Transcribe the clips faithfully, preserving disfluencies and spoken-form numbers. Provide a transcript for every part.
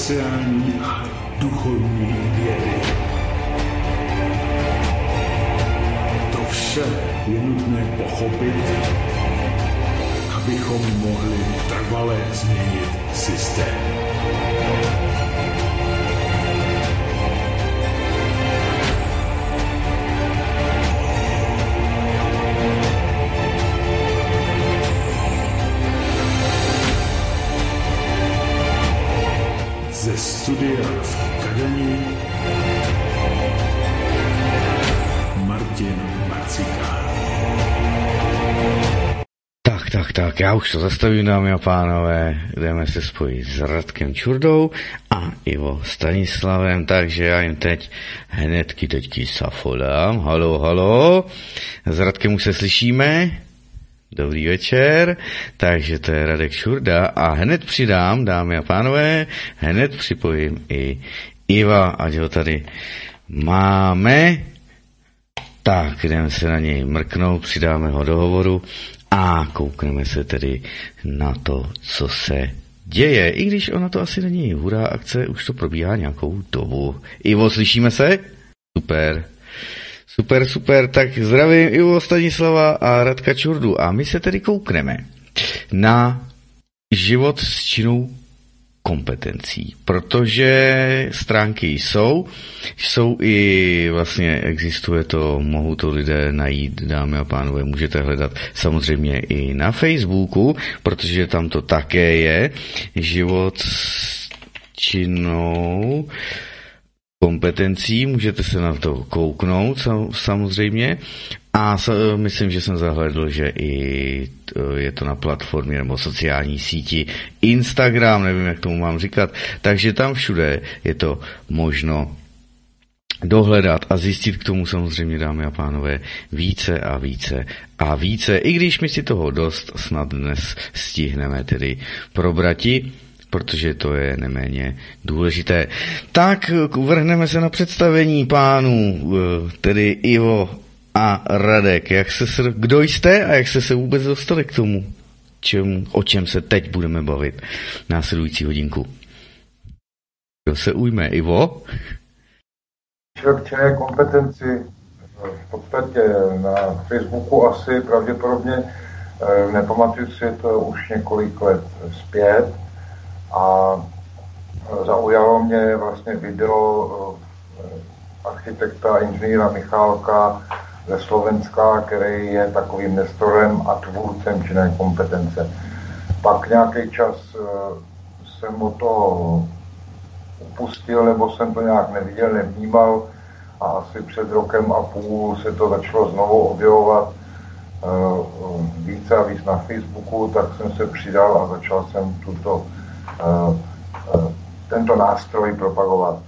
sociální a duchovní vědy. To vše je nutné pochopit, abychom mohli trvale změnit systém. Ze studia v Kadani Martin Marcikán. Tak, tak, tak, já už to zastavím, dámy a pánové, jdeme se spojit s Radkem Čurdou a Ivo Stanislavem, takže já jim teď hnedky teďky safolám. Halo, halo, s Radkem už se slyšíme. Dobrý večer, takže to je Radek Čurda a hned přidám, dámy a pánové, hned připojím i Iva, ať ho tady máme. Tak, jdeme se na něj mrknout, přidáme ho do hovoru a koukneme se tedy na to, co se děje, i když ona to asi není hurá akce, už to probíhá nějakou dobu. Ivo, slyšíme se? Super. Super, super, tak zdravím Ivo Stanislava a Radka Čurdu a my se tedy koukneme na život s činnou kompetencí, protože stránky jsou, jsou i vlastně existuje to, mohou to lidé najít, dámy a pánové, můžete hledat samozřejmě i na Facebooku, protože tam to také je, život s činnou kompetencí, můžete se na to kouknout samozřejmě a myslím, že jsem zahledl, že i je to na platformě nebo sociální síti Instagram, nevím, jak tomu mám říkat, takže tam všude je to možno dohledat a zjistit k tomu samozřejmě, dámy a pánové, více a více a více, i když my si toho dost snad dnes stihneme tedy probrati, protože to je neméně důležité. Tak vrhneme se na představení pánů, tedy Ivo a Radek. Jak se, kdo jste a jak jste se vůbec dostali k tomu, čemu, o čem se teď budeme bavit následující hodinku? Kdo se ujme? Ivo? Člověk činné kompetenci v podstatě na Facebooku asi pravděpodobně nepamatuju si to už několik let zpět. A zaujalo mě vlastně video architekta a inženýra Michálka ze Slovenska, který je takovým nestorem a tvůrcem činné kompetence. Pak nějaký čas jsem o to upustil, nebo jsem to nějak neviděl, nevnímal a asi před rokem a půl se to začalo znovu objevovat více a víc na Facebooku, tak jsem se přidal a začal jsem tuto Uh, uh, tento nástroj propagovat.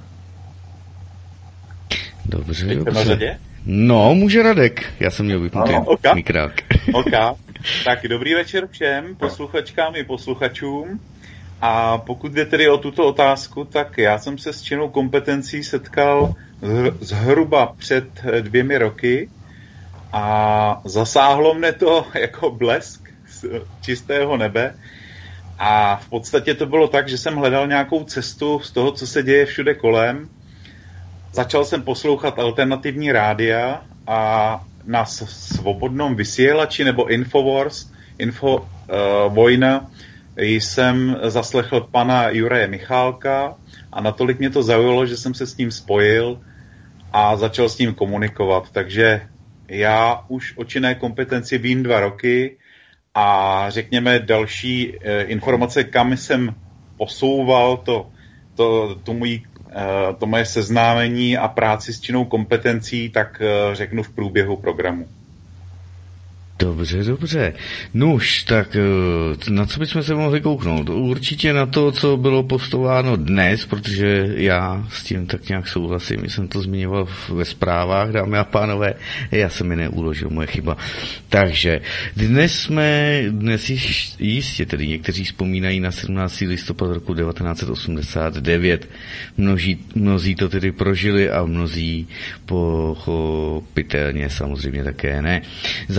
Dobře, Teď dobře. na řadě? No, může Radek. Já jsem měl vypnutý okay. mikrák. OK. Tak dobrý večer všem posluchačkám i posluchačům. A pokud jde tedy o tuto otázku, tak já jsem se s činnou kompetencí setkal zhruba před dvěmi roky a zasáhlo mne to jako blesk z čistého nebe. A v podstatě to bylo tak, že jsem hledal nějakou cestu z toho, co se děje všude kolem. Začal jsem poslouchat alternativní rádia a na svobodnom vysílači nebo Infowars, Info uh, Vojna, jsem zaslechl pana Juraje Michálka a natolik mě to zaujalo, že jsem se s ním spojil a začal s ním komunikovat. Takže já už o činné kompetenci vím dva roky, a řekněme další e, informace, kam jsem posouval to, to, to, můj, e, to moje seznámení a práci s činnou kompetencí, tak e, řeknu v průběhu programu. Dobře, dobře. Nuž, tak na co bychom se mohli kouknout? Určitě na to, co bylo postováno dnes, protože já s tím tak nějak souhlasím. Jsem to zmiňoval ve zprávách, dámy a pánové. Já jsem mi neuložil, moje chyba. Takže dnes jsme, dnes jistě tedy někteří vzpomínají na sedmnáctého listopadu roku devatenáct set osmdesát devět. Množí, mnozí to tedy prožili a mnozí pochopitelně samozřejmě také ne. Zásadní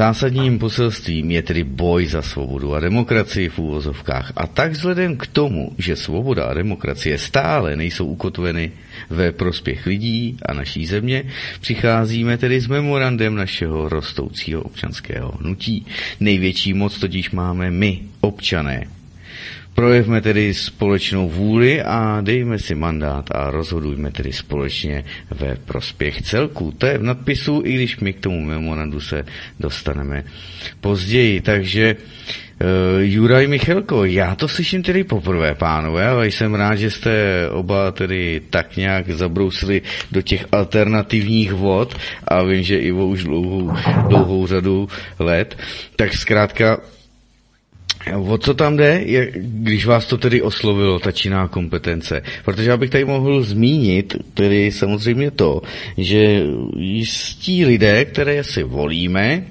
hlavním poselstvím je tedy boj za svobodu a demokracii v úvozovkách. A tak vzhledem k tomu, že svoboda a demokracie stále nejsou ukotveny ve prospěch lidí a naší země, přicházíme tedy s memorandem našeho rostoucího občanského hnutí. Největší moc totiž máme my, občané. Projevme tedy společnou vůli a dejme si mandát a rozhodujme tedy společně ve prospěch celku. To je v nadpisu, i když my k tomu memorandu se dostaneme později. Takže uh, Juraj Michelko, já to slyším tedy poprvé, pánové, ale jsem rád, že jste oba tedy tak nějak zabrousili do těch alternativních vod a vím, že Ivo už dlouhou, dlouhou řadu let. Tak zkrátka, o co tam jde, je, když vás to tedy oslovilo, ta činná kompetence? Protože já bych tady mohl zmínit tedy samozřejmě to, že jistí lidé, které si volíme,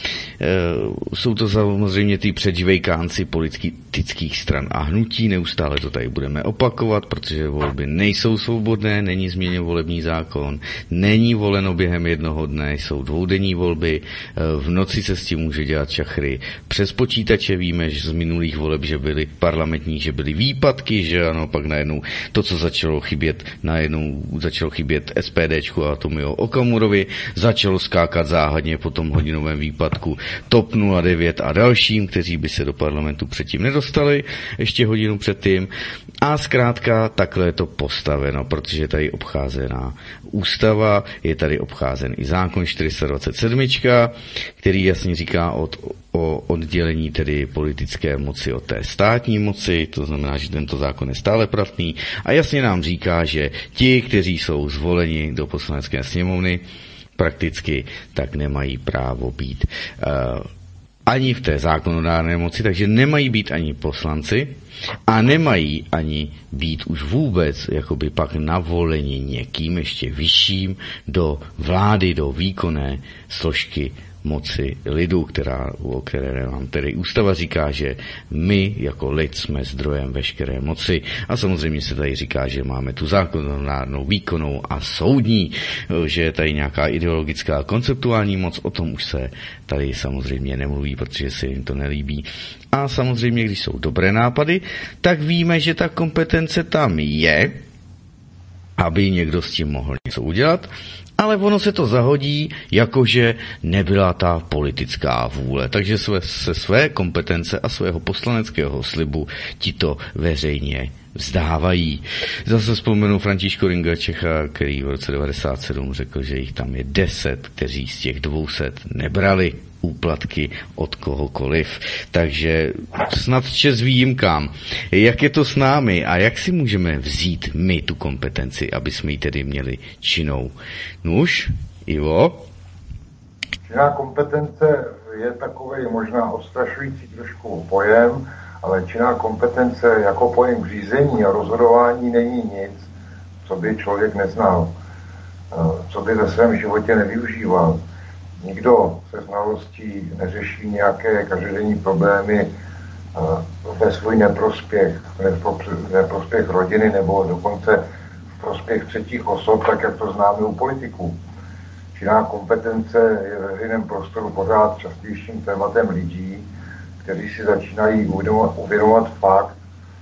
jsou to samozřejmě ty předživejkánci politických stran a hnutí, neustále to tady budeme opakovat, protože volby nejsou svobodné, není změněn volební zákon, není voleno během jednoho dne, jsou dvoudenní volby, v noci se s tím může dělat čachry. Přes počítače víme, že z minulých voleb, že byly parlamentní, že byly výpadky, že ano, pak najednou to, co začalo chybět, najednou začalo chybět SPDčku a Tomio Okamurovi, začalo skákat záhadně po tom hodinovém výpadku T O P nula devět a dalším, kteří by se do parlamentu předtím nedostali, ještě hodinu předtím. A zkrátka takhle je to postaveno, protože je tady obcházená ústava, je tady obcházen i zákon čtyři sta dvacet sedm, který jasně říká od, o oddělení tedy politické moci od té státní moci, to znamená, že tento zákon je stále platný a jasně nám říká, že ti, kteří jsou zvoleni do poslanecké sněmovny, prakticky tak nemají právo být uh, ani v té zákonodárné moci, takže nemají být ani poslanci a nemají ani být už vůbec jakoby pak navoleni někým ještě vyšším do vlády, do výkonné složky moci lidu, která, o které nám tedy ústava říká, že my jako lid jsme zdrojem veškeré moci. A samozřejmě se tady říká, že máme tu zákonodárnou, výkonnou a soudní, že je tady nějaká ideologická konceptuální moc, o tom už se tady samozřejmě nemluví, protože se jim to nelíbí. A samozřejmě, když jsou dobré nápady, tak víme, že ta kompetence tam je, aby někdo s tím mohl něco udělat, ale ono se to zahodí, jakože nebyla ta politická vůle. Takže své, se své kompetence a svého poslaneckého slibu ti to veřejně vzdávají. Zase vzpomenu Františka Ringa Čecha, který v roce devadesát sedm řekl, že jich tam je deset, kteří z těch dvouset nebrali úplatky od kohokoliv. Takže snad čest výjimkám. Jak je to s námi a jak si můžeme vzít my tu kompetenci, aby jsme ji tedy měli činnou? Nuž, Ivo? Činná kompetence je takový možná odstrašující trošku pojem, ale činná kompetence jako pojem řízení a rozhodování není nic, co by člověk neznal, co by ve svém životě nevyužíval. Nikdo se znalostí neřeší nějaké každodenní problémy ve svůj neprospěch, v neprospěch rodiny nebo dokonce v prospěch třetích osob, tak jak to známe u politiků. Činná kompetence je ve veřejném prostoru pořád častějším tématem lidí, kteří si začínají uvědomovat, uvědomovat fakt,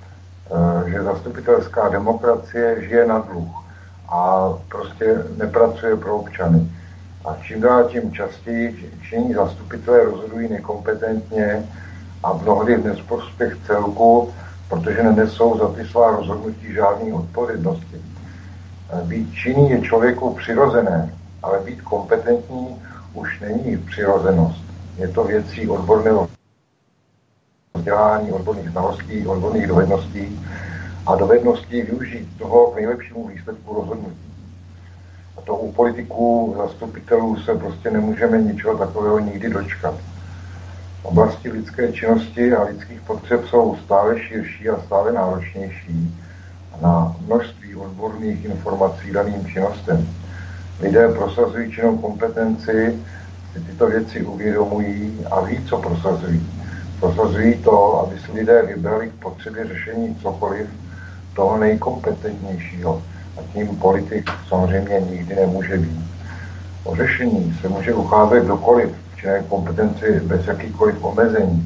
že zastupitelská demokracie žije na dluh a prostě nepracuje pro občany. A čím dál tím častěji činí zastupitelé rozhodují nekompetentně a mnohdy v neprospěch celku, protože nenesou za ty svá rozhodnutí žádné odpovědnosti. Být činný je člověku přirozené, ale být kompetentní už není přirozenost. Je to věcí odborného vzdělání, odborných znalostí, odborných dovedností a dovedností využít toho k nejlepšímu výsledku rozhodnutí. A to u politiků, zastupitelů se prostě nemůžeme ničeho takového nikdy dočkat. Oblasti lidské činnosti a lidských potřeb jsou stále širší a stále náročnější na množství odborných informací daným činnostem. Lidé prosazují činnou kompetenci, si tyto věci uvědomují a ví, co prosazují. Prosazují to, aby si lidé vybrali k potřebě řešení cokoliv toho nejkompetentnějšího. A tím politik samozřejmě nikdy nemůže být. O řešení se může ucházet kdokoliv, činné kompetenci bez jakýchkoliv omezení,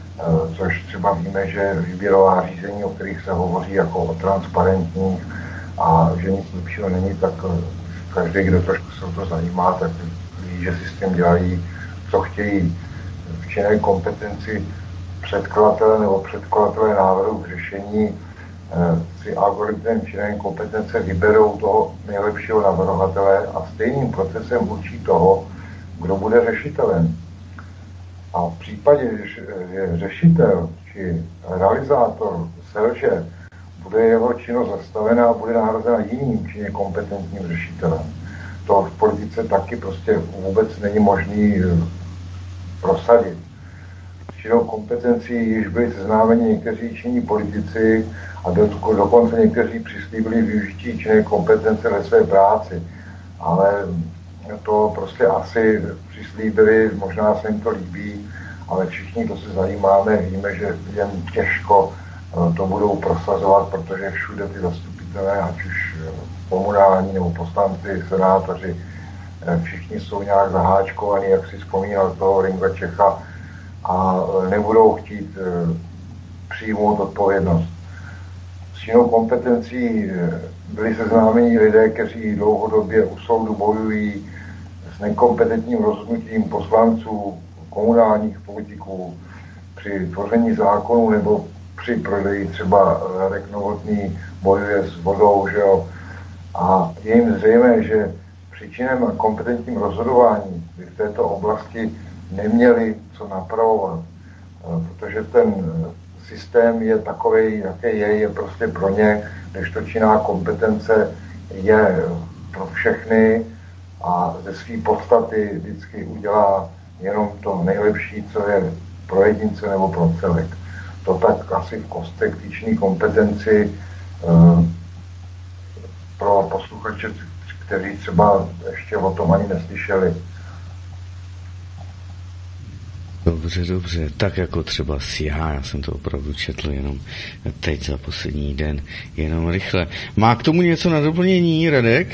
což třeba víme, že výběrová řízení, o kterých se hovoří jako o transparentních a že nic lepšího není, tak každý, kdo trošku se o to zajímá, tak ví, že si s tím dělají, co chtějí. V činné kompetenci předkladatele nebo předkladatele návrhu k řešení si algoritmem činné kompetence vyberou toho nejlepšího navrhovatele a stejným procesem určí toho, kdo bude řešitelem. A v případě, že řešitel či realizátor selže, bude jeho činnost zastavena a bude nahrazena jiným činně kompetentním řešitelem. To v politice taky prostě vůbec není možný prosadit. Činnou kompetencí již byli seznámeni někteří činní politici a do, dokonce někteří přislíbili využití činné kompetence ve své práci. Ale to prostě asi přislíbili, možná se jim to líbí, ale všichni, kdo se zajímáme, víme, že jen těžko to budou prosazovat, protože všude ty zastupitelé, ať už komunální nebo poslanci, senátoři, všichni jsou nějak zaháčkovaní, jak si vzpomínal toho Ringa Čecha, a nebudou chtít přijmout odpovědnost. S činnou kompetencí byli seznámeni lidé, kteří dlouhodobě u soudu bojují s nekompetentním rozhodnutím poslanců, komunálních politiků při tvoření zákonů nebo při prodeji třeba Radek Novotný bojuje s vodou, že jo. A je jim zřejmé, že při činném a kompetentním rozhodování by v této oblasti neměli co napravovat, protože ten systém je takovej, jaký je, je prostě pro ně, kdežto činná kompetence je pro všechny a ze své podstaty vždycky udělá jenom to nejlepší, co je pro jedince nebo pro celek. To tak asi v kostech té činné kompetenci pro posluchače, kteří třeba ještě o tom ani neslyšeli. Dobře, dobře, tak jako třeba C H, já jsem to opravdu četl jenom teď za poslední den, jenom rychle. Má k tomu něco na doplnění, Radek?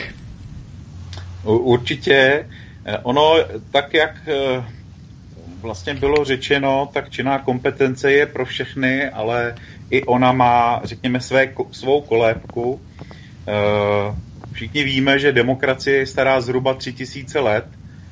Určitě. Ono, tak jak vlastně bylo řečeno, tak činná kompetence je pro všechny, ale i ona má, řekněme, své, svou kolébku. Všichni víme, že demokracie je stará zhruba tři tisíce let,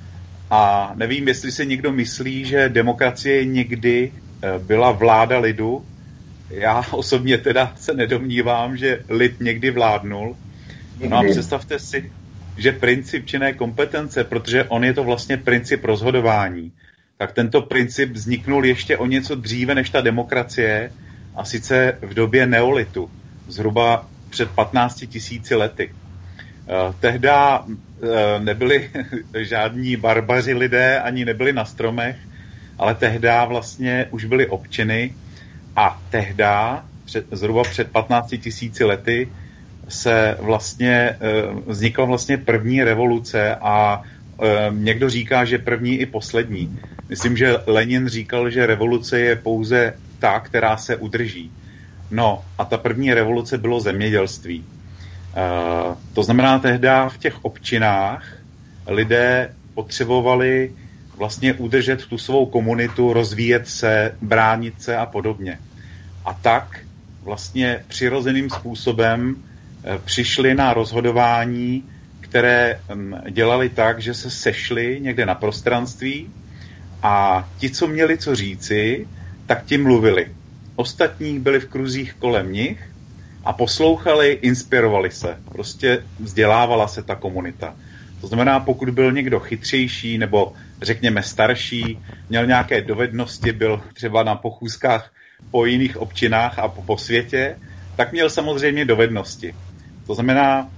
a nevím, jestli si někdo myslí, že demokracie někdy byla vláda lidu. Já osobně teda se nedomnívám, že lid někdy vládnul. No a představte si, že princip činné kompetence, protože on je to vlastně princip rozhodování, tak tento princip vzniknul ještě o něco dříve než ta demokracie, a sice v době neolitu, zhruba před patnácti tisíci lety. Tehda nebyli žádní barbaři lidé, ani nebyli na stromech, ale tehda vlastně už byli občiny a tehda, před, zhruba před patnácti tisíci lety, se vlastně vznikla vlastně první revoluce a někdo říká, že první i poslední. Myslím, že Lenin říkal, že revoluce je pouze ta, která se udrží. No a ta první revoluce bylo zemědělství. Uh, to znamená, tehda v těch občinách lidé potřebovali vlastně udržet tu svou komunitu, rozvíjet se, bránit se a podobně. A tak vlastně přirozeným způsobem uh, přišli na rozhodování, které um, dělali tak, že se sešli někde na prostranství a ti, co měli co říci, tak ti mluvili. Ostatní byli v kruzích kolem nich a poslouchali, inspirovali se. Prostě vzdělávala se ta komunita. To znamená, pokud byl někdo chytřejší nebo řekněme starší, měl nějaké dovednosti, byl třeba na pochůzkách po jiných občinách a po, po světě, tak měl samozřejmě dovednosti. To znamená,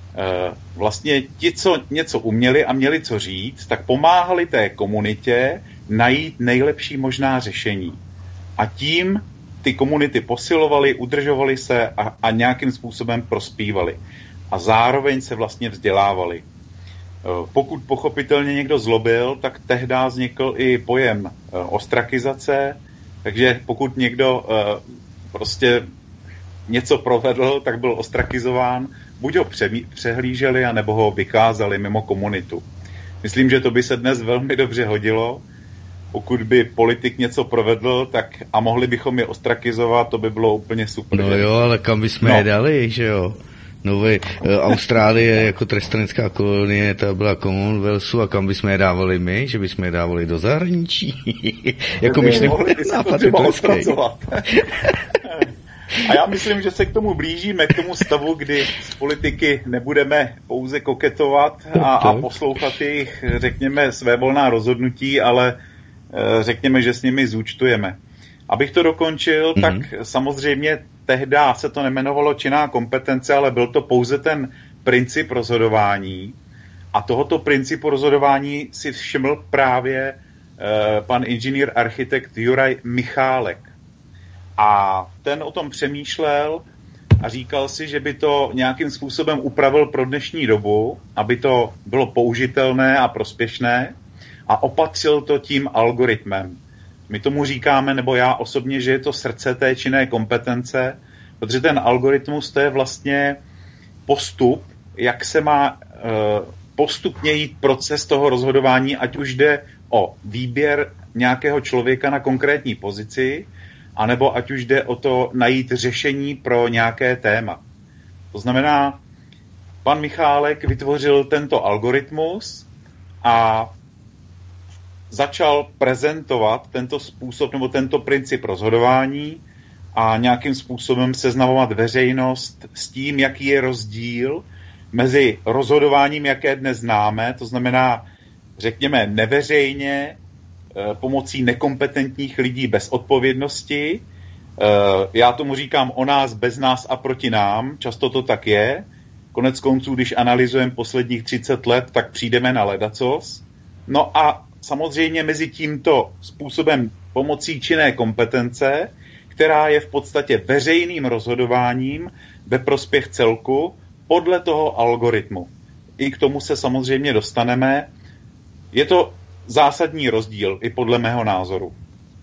vlastně ti, co něco uměli a měli co říct, tak pomáhali té komunitě najít nejlepší možná řešení. A tím ty komunity posilovaly, udržovaly se a, a nějakým způsobem prospívaly. A zároveň se vlastně vzdělávali. Pokud pochopitelně někdo zlobil, tak tehdy vznikl i pojem ostrakizace, takže pokud někdo prostě něco provedl, tak byl ostrakizován, buď ho přehlíželi, anebo ho vykázali mimo komunitu. Myslím, že to by se dnes velmi dobře hodilo, pokud by politik něco provedl, tak a mohli bychom je ostrakizovat, to by bylo úplně super. No jo, ale kam bychom no. je dali, že jo? Nový Austrálie jako trestanická kolonie, ta byla Commonwealthu, a kam bychom je dávali my, že bychom je dávali do zahraničí. Jako myšli mohli bychom to třeba odpracovat. A já myslím, že se k tomu blížíme, k tomu stavu, kdy z politiky nebudeme pouze koketovat a, a poslouchat jejich, řekněme, svévolná rozhodnutí, ale řekněme, že s nimi zúčtujeme. Abych to dokončil, mm-hmm. tak samozřejmě tehdy se to nemenovalo činná kompetence, ale byl to pouze ten princip rozhodování. A tohoto principu rozhodování si všiml právě eh, pan inženýr architekt Juraj Michálek. A ten o tom přemýšlel a říkal si, že by to nějakým způsobem upravil pro dnešní dobu, aby to bylo použitelné a prospěšné, a opatřil to tím algoritmem. My tomu říkáme, nebo já osobně, že je to srdce té činné kompetence, protože ten algoritmus to je vlastně postup, jak se má e, postupně jít proces toho rozhodování, ať už jde o výběr nějakého člověka na konkrétní pozici, anebo ať už jde o to najít řešení pro nějaké téma. To znamená, pan Michálek vytvořil tento algoritmus a začal prezentovat tento způsob nebo tento princip rozhodování a nějakým způsobem seznamovat veřejnost s tím, jaký je rozdíl mezi rozhodováním, jaké dnes známe, to znamená, řekněme, neveřejně, pomocí nekompetentních lidí bez odpovědnosti. Já tomu říkám o nás, bez nás a proti nám, často to tak je. Konec konců, když analyzujeme posledních třicet let, tak přijdeme na ledacos. No a samozřejmě mezi tímto způsobem pomocí činné kompetence, která je v podstatě veřejným rozhodováním ve prospěch celku podle toho algoritmu. I k tomu se samozřejmě dostaneme. Je to zásadní rozdíl i podle mého názoru.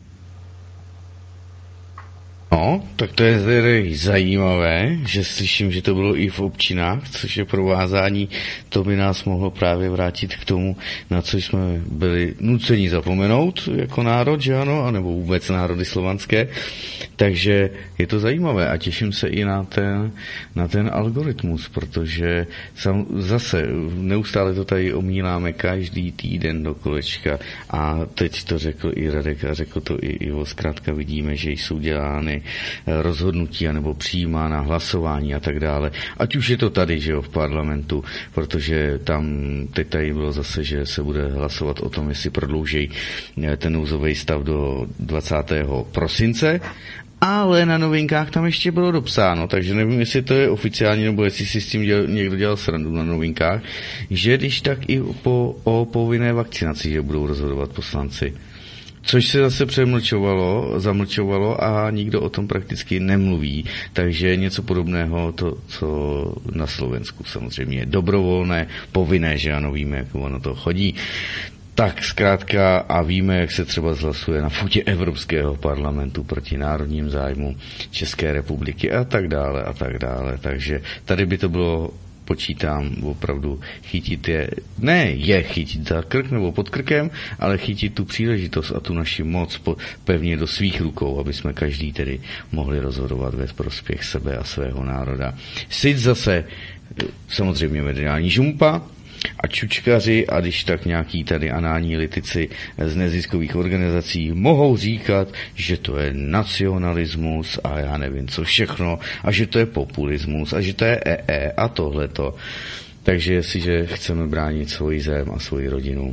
No, tak to je tedy zajímavé, že slyším, že to bylo i v občinách, což je provázání, to by nás mohlo právě vrátit k tomu, na co jsme byli nuceni zapomenout jako národ, že ano, anebo vůbec národy slovanské, takže je to zajímavé a těším se i na ten, na ten algoritmus, protože sam, zase neustále to tady omíláme každý týden do kolečka a teď to řekl i Radek a řekl to i Ivo, zkrátka vidíme, že jsou dělány rozhodnutí anebo přijímána hlasování a tak dále. Ať už je to tady, že jo, v parlamentu, protože tam teď tady bylo zase, že se bude hlasovat o tom, jestli prodlouží ten nouzový stav do dvacátého prosince, ale na novinkách tam ještě bylo dopsáno, takže nevím, jestli to je oficiální, nebo jestli si s tím děl, někdo dělal srandu na novinkách, že když tak i po, o povinné vakcinaci, že budou rozhodovat poslanci. Což se zase přemlčovalo, zamlčovalo a nikdo o tom prakticky nemluví. Takže něco podobného, to, co na Slovensku samozřejmě je dobrovolné, povinné, že ano, víme, jak ono to chodí. Tak zkrátka a víme, jak se třeba zhlasuje na půdě Evropského parlamentu proti národním zájmům České republiky a tak dále a tak dále. Takže tady by to bylo, počítám, opravdu chytit je, ne je chytit za krk nebo pod krkem, ale chytit tu příležitost a tu naši moc po, pevně do svých rukou, aby jsme každý tedy mohli rozhodovat ve prospěch sebe a svého národa. Siť zase samozřejmě mediální žumpa a čučkaři a když tak nějaký tady anální litici z neziskových organizací mohou říkat, že to je nacionalismus a já nevím co všechno a že to je populismus a že to je ee a tohleto. Takže jestliže chceme bránit svoji zem a svoji rodinu,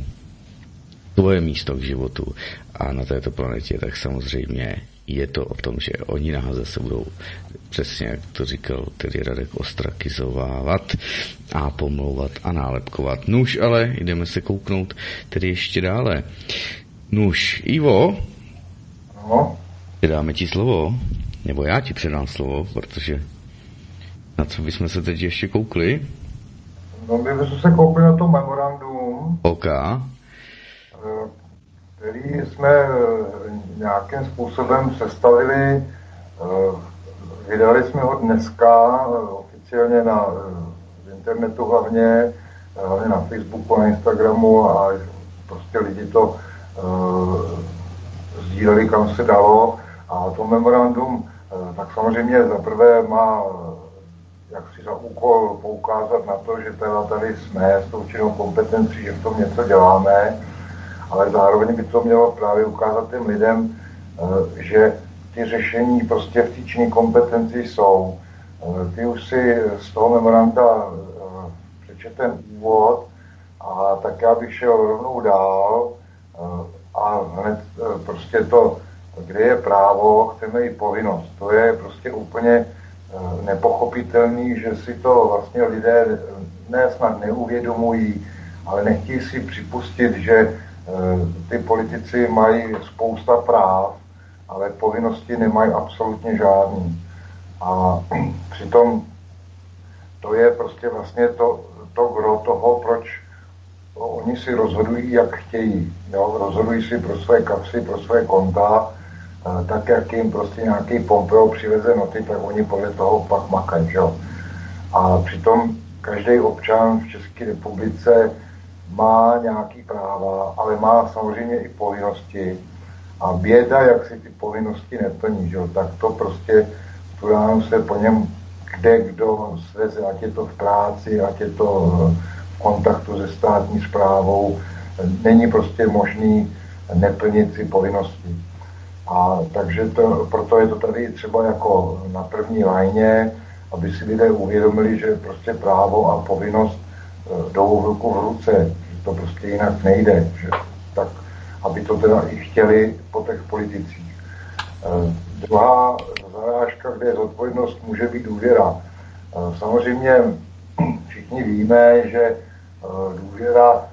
svoje místo k životu a na této planetě, tak samozřejmě je to o tom, že oni nás zase budou, přesně jak to říkal tedy Radek, ostrakizovávat a pomlouvat a nálepkovat. Nuž, ale jdeme se kouknout tedy ještě dále. Nuž, Ivo, no. Dáme ti slovo, nebo já ti předám slovo, protože na co bychom se teď ještě koukli? No, my bychom se koukli na to memorandum. OK. Který jsme nějakým způsobem sestavili, vydali jsme ho dneska oficiálně na internetu hlavně, hlavně na Facebooku, na Instagramu a prostě lidi to sdíleli, kam se dalo. A to memorandum tak samozřejmě zaprvé má jak si za úkol poukázat na to, že teda tady jsme s tou činnou kompetencí, že v tom něco děláme, ale zároveň by to mělo právě ukázat těm lidem, že ty řešení prostě v té činné kompetenci jsou. Ty už si z toho memoranda přečet ten úvod a tak já bych šel rovnou dál a hned prostě to, kde je právo, chceme i povinnost. To je prostě úplně nepochopitelný, že si to vlastně lidé ne snad neuvědomují, ale nechtějí si připustit, že ty politici mají spousta práv, ale povinnosti nemají absolutně žádný. A přitom to je prostě vlastně to, to gro toho, proč oni si rozhodují, jak chtějí. Jo? Rozhodují si pro své kapsy, pro své konta, tak jak jim prostě nějaký Pompeo přiveze noty, tak oni podle toho pak makají. Jo? A přitom každý občan v České republice má nějaký práva, ale má samozřejmě i povinnosti. A běda, jak si ty povinnosti neplní, že? Tak to prostě tu ránu se po něm kde kdo sveze, ať je to v práci, ať je to v kontaktu se státní správou. Není prostě možný neplnit si povinnosti. A takže to, proto je to tady třeba jako na první lajně, aby si lidé uvědomili, že prostě právo a povinnost jdou v ruku v ruce, že to prostě jinak nejde. Že, tak, aby to teda i chtěli po těch politicích. E, druhá zarážka, kde je zodpovědnost, může být důvěra. E, samozřejmě všichni víme, že e, důvěra e,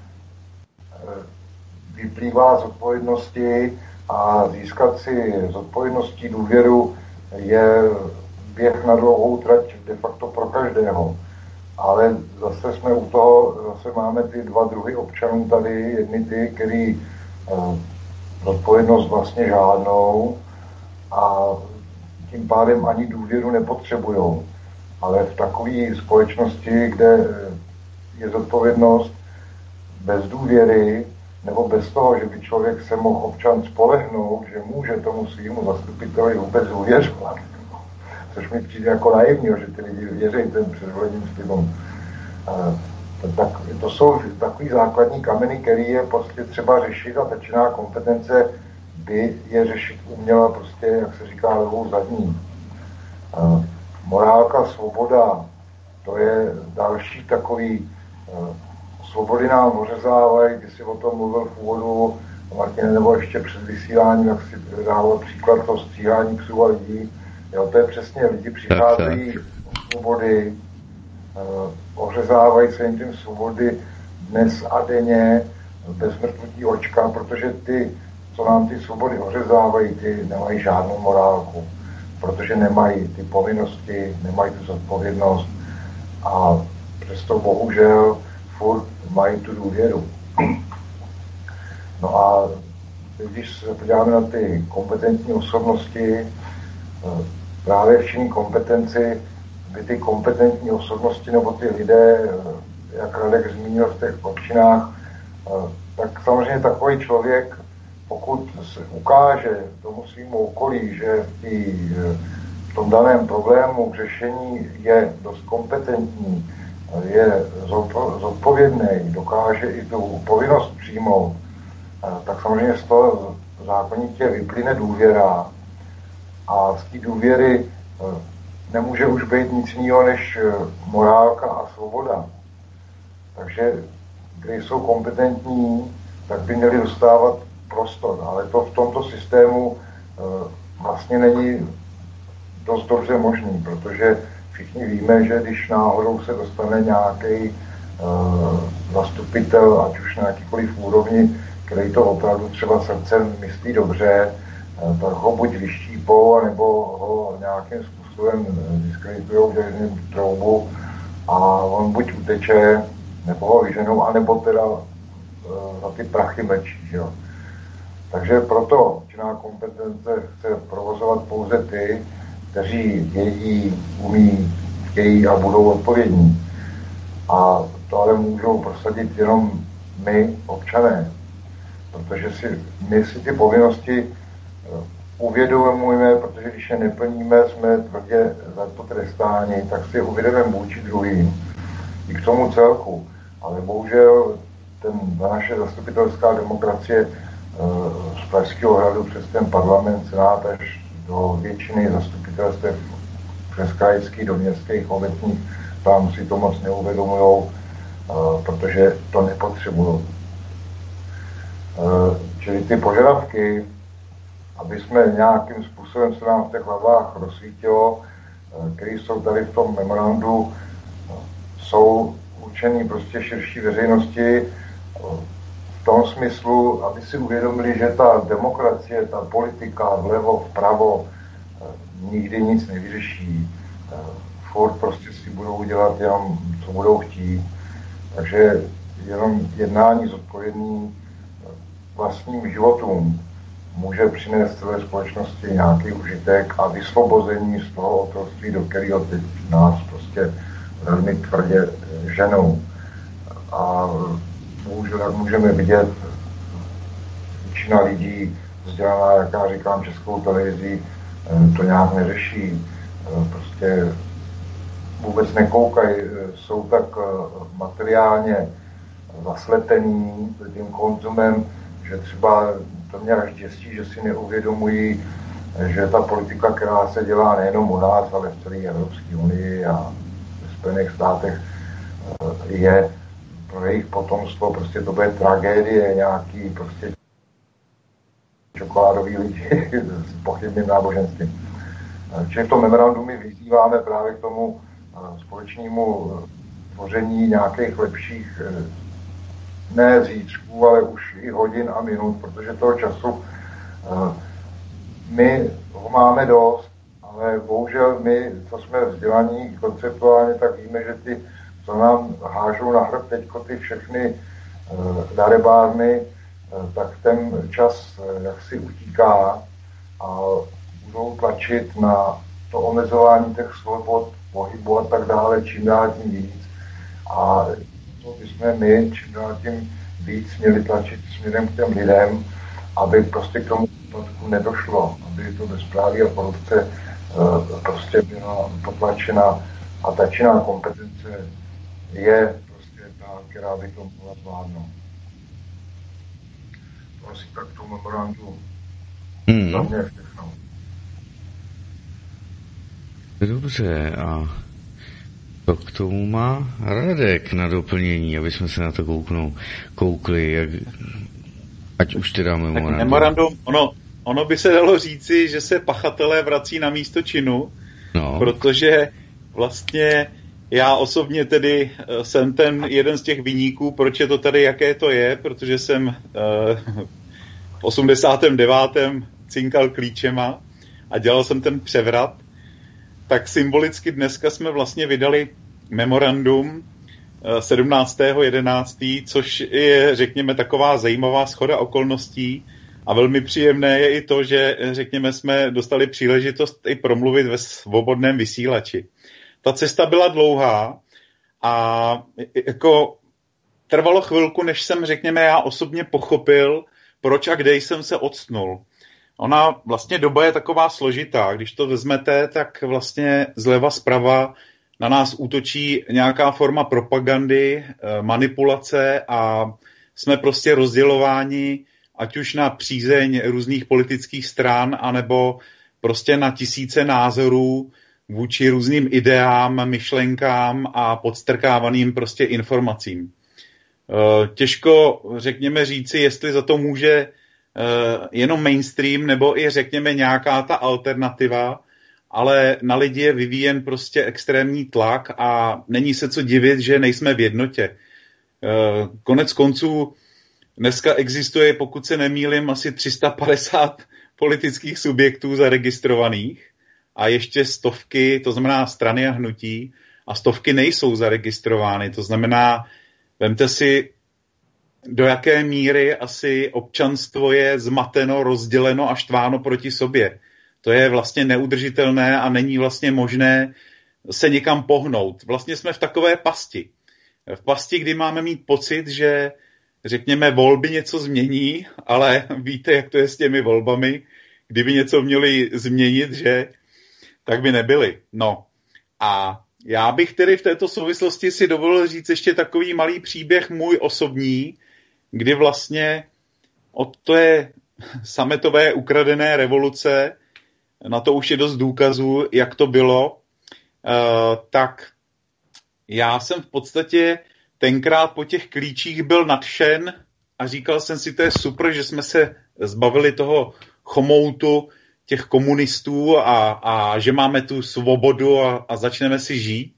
vyplývá z odpovědnosti a získat si z odpovědností důvěru je běh na dlouhou trať de facto pro každého. Ale zase jsme u toho, zase máme ty dva druhy občanů tady, jedny ty, který eh, odpovědnost vlastně žádnou a tím pádem ani důvěru nepotřebujou. Ale v takové společnosti, kde je zodpovědnost bez důvěry, nebo bez toho, že by člověk se mohl občan spolehnout, že může tomu svýmu zastupiteli vůbec uvěřovat. Což mi přijde jako naivní, že ty lidi věří těm předvolebním slibům. Tak to jsou takový základní kameny, který je prostě třeba řešit a ta činná kompetence by je řešit uměla prostě, jak se říká, levou zadní. Morálka, svoboda, to je další takový. Svobody nám ořezávají, když si o tom mluvil v úvodu, Martin, nebo ještě před vysíláním, jak si dával příklad toho stříhání psů a lidí. Jo, to je přesně, lidi přicházejí o svobody, uh, ořezávají se jim tím svobody dnes a denně, bez mrtvutí očka, protože ty, co nám ty svobody ořezávají, ty nemají žádnou morálku, protože nemají ty povinnosti, nemají tu zodpovědnost a přesto bohužel furt mají tu důvěru. No a když se podíváme na ty kompetentní osobnosti, právě v činné kompetenci by ty kompetentní osobnosti nebo ty lidé, jak Radek zmínil v těch občinách, tak samozřejmě takový člověk, pokud se ukáže tomu svýmu okolí, že v tom daném problému k řešení je dost kompetentní, je zodpovědný, dokáže i tu povinnost přijmout, tak samozřejmě z toho zákonitě vyplyne důvěra a z té důvěry nemůže už být nic jiného než morálka a svoboda. Takže když jsou kompetentní, tak by měli dostávat prostor, ale to v tomto systému vlastně není dost dobře možný, protože všichni víme, že když náhodou se dostane nějaký uh, zastupitel, ať už na jakýkoliv úrovni, který to opravdu třeba srdcem myslí dobře, uh, tak ho buď vyštípou, anebo ho nějakým způsobem diskreditujou železnou troubu a on buď uteče, nebo ho vyženou, anebo teda uh, za ty prachy mlčí. Že jo? Takže proto činná kompetence chce provozovat pouze ty, kteří vědí, umí, chtějí a budou odpovědní. A to ale můžou prosadit jenom my, občané. protože si, my si ty povinnosti uvědomujeme, protože když je neplníme, jsme tvrdě za to trestáni, tak si je uvědomujeme vůči druhým i k tomu celku. Ale bohužel ten, naše zastupitelská demokracie z Pražského hradu přes ten parlament, senát až do většiny zastupitelstev přes krajských, do městských, obecních, tam si to moc neuvědomujou, protože to nepotřebují. Čili ty požadavky, aby jsme nějakým způsobem se nám v těch hlavách rozsvítilo, které jsou tady v tom memorandu, jsou určený prostě širší veřejnosti v tom smyslu, aby si uvědomili, že ta demokracie, ta politika vlevo, vpravo nikdy nic nevyřeší. Furt prostě si budou dělat jenom, co budou chtít. Takže jenom jednání zodpovědný vlastním životům může přinést celé společnosti nějaký užitek a vysvobození z toho otroctví, do kterého teď nás prostě velmi tvrdě ženou. A můžeme vidět, většina lidí vzdělaná, jak já říkám, Českou televizi, to nějak neřeší. Prostě vůbec nekoukají, jsou tak materiálně zaslepení tím konzumem, že třeba to mě až děsí, že si neuvědomují, že ta politika, která se dělá nejenom u nás, ale v celé Evropské unii a v Spojených státech, je pro jejich potomstvo, prostě to bude tragédie, nějaký prostě čokoládový lidi s pochybným náboženstvím. Čili v tom memorandu my vyzýváme právě k tomu společnému tvoření nějakých lepších ne zítřků, ale už i hodin a minut, protože toho času my ho máme dost, ale bohužel my, co jsme vzdělaní konceptuálně, tak víme, že ty, co nám hážou na hrb teďko ty všechny darebárny, tak ten čas jaksi utíká a budou tlačit na to omezování těch svobod, pohybu a tak dále, čím dál tím víc. A to bychom my čím dál tím víc měli tlačit směrem k těm lidem, aby prostě k tomu výpadku nedošlo, aby to bezpráví a korupce prostě byla potlačena a ta činná kompetence je prostě ta, která by to mohla zvládnout. To asi tak k tomu memorandu hmm. za mě všechno. Dobře, a to k tomu má Radek na doplnění, aby jsme se na to kouknou, koukli, jak, ať už teda memorandum. Tak memorandum, ono, ono by se dalo říci, že se pachatelé vrací na místo činu, no. Protože vlastně já osobně tedy jsem ten jeden z těch viníků, proč je to tady, jaké to je, protože jsem uh, v osmdesátém devátém cinkal klíčema a dělal jsem ten převrat. Tak symbolicky dneska jsme vlastně vydali memorandum sedmnáctého jedenáctého, což je, řekněme, taková zajímavá shoda okolností a velmi příjemné je i to, že, řekněme, jsme dostali příležitost i promluvit ve svobodném vysílači. Ta cesta byla dlouhá a jako trvalo chvilku, než jsem, řekněme, já osobně pochopil, proč a kde jsem se odstnul. Ona vlastně doba je taková složitá. Když to vezmete, tak vlastně zleva zprava na nás útočí nějaká forma propagandy, manipulace a jsme prostě rozdělováni ať už na přízeň různých politických stran, anebo prostě na tisíce názorů vůči různým ideám, myšlenkám a podstrkávaným prostě informacím. Těžko, řekněme, říci, jestli za to může jenom mainstream, nebo i řekněme nějaká ta alternativa, ale na lidi je vyvíjen prostě extrémní tlak a není se co divit, že nejsme v jednotě. Konec konců dneska existuje, pokud se nemýlim, asi tři sta padesát politických subjektů zaregistrovaných a ještě stovky, to znamená strany a hnutí, a stovky nejsou zaregistrovány. To znamená, vemte si, do jaké míry asi občanstvo je zmateno, rozděleno a štváno proti sobě. To je vlastně neudržitelné a není vlastně možné se někam pohnout. Vlastně jsme v takové pasti. V pasti, kdy máme mít pocit, že řekněme, volby něco změní, ale víte, jak to je s těmi volbami. Kdyby něco měli změnit, že, tak by nebyly. No a já bych tedy v této souvislosti si dovolil říct ještě takový malý příběh můj osobní, kdy vlastně od té sametové ukradené revoluce, na to už je dost důkazů, jak to bylo, tak já jsem v podstatě tenkrát po těch klíčích byl nadšen a říkal jsem si, to je super, že jsme se zbavili toho chomoutu těch komunistů a, a že máme tu svobodu a, a začneme si žít.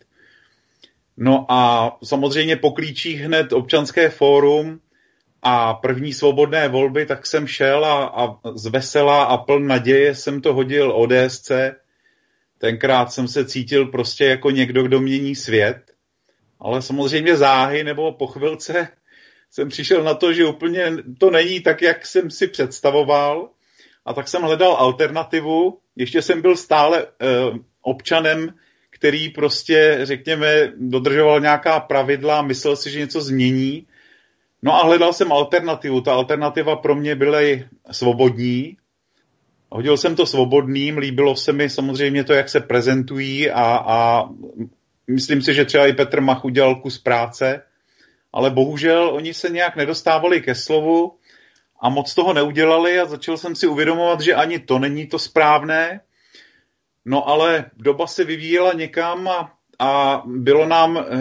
No a samozřejmě po klíčích hned občanské fórum a první svobodné volby, tak jsem šel a, a z vesela a pln naděje jsem to hodil O D S C. Tenkrát jsem se cítil prostě jako někdo, kdo mění svět. Ale samozřejmě záhy nebo po chvilce jsem přišel na to, že úplně to není tak, jak jsem si představoval. A tak jsem hledal alternativu. Ještě jsem byl stále e, občanem, který prostě, řekněme, dodržoval nějaká pravidla, myslel si, že něco změní. No a hledal jsem alternativu. Ta alternativa pro mě byla i svobodní. Hodil jsem to svobodným, líbilo se mi samozřejmě to, jak se prezentují a, a myslím si, že třeba i Petr Mach udělal kus práce, ale bohužel oni se nějak nedostávali ke slovu a moc toho neudělali a začal jsem si uvědomovat, že ani to není to správné. No ale doba se vyvíjela někam a, a bylo nám e,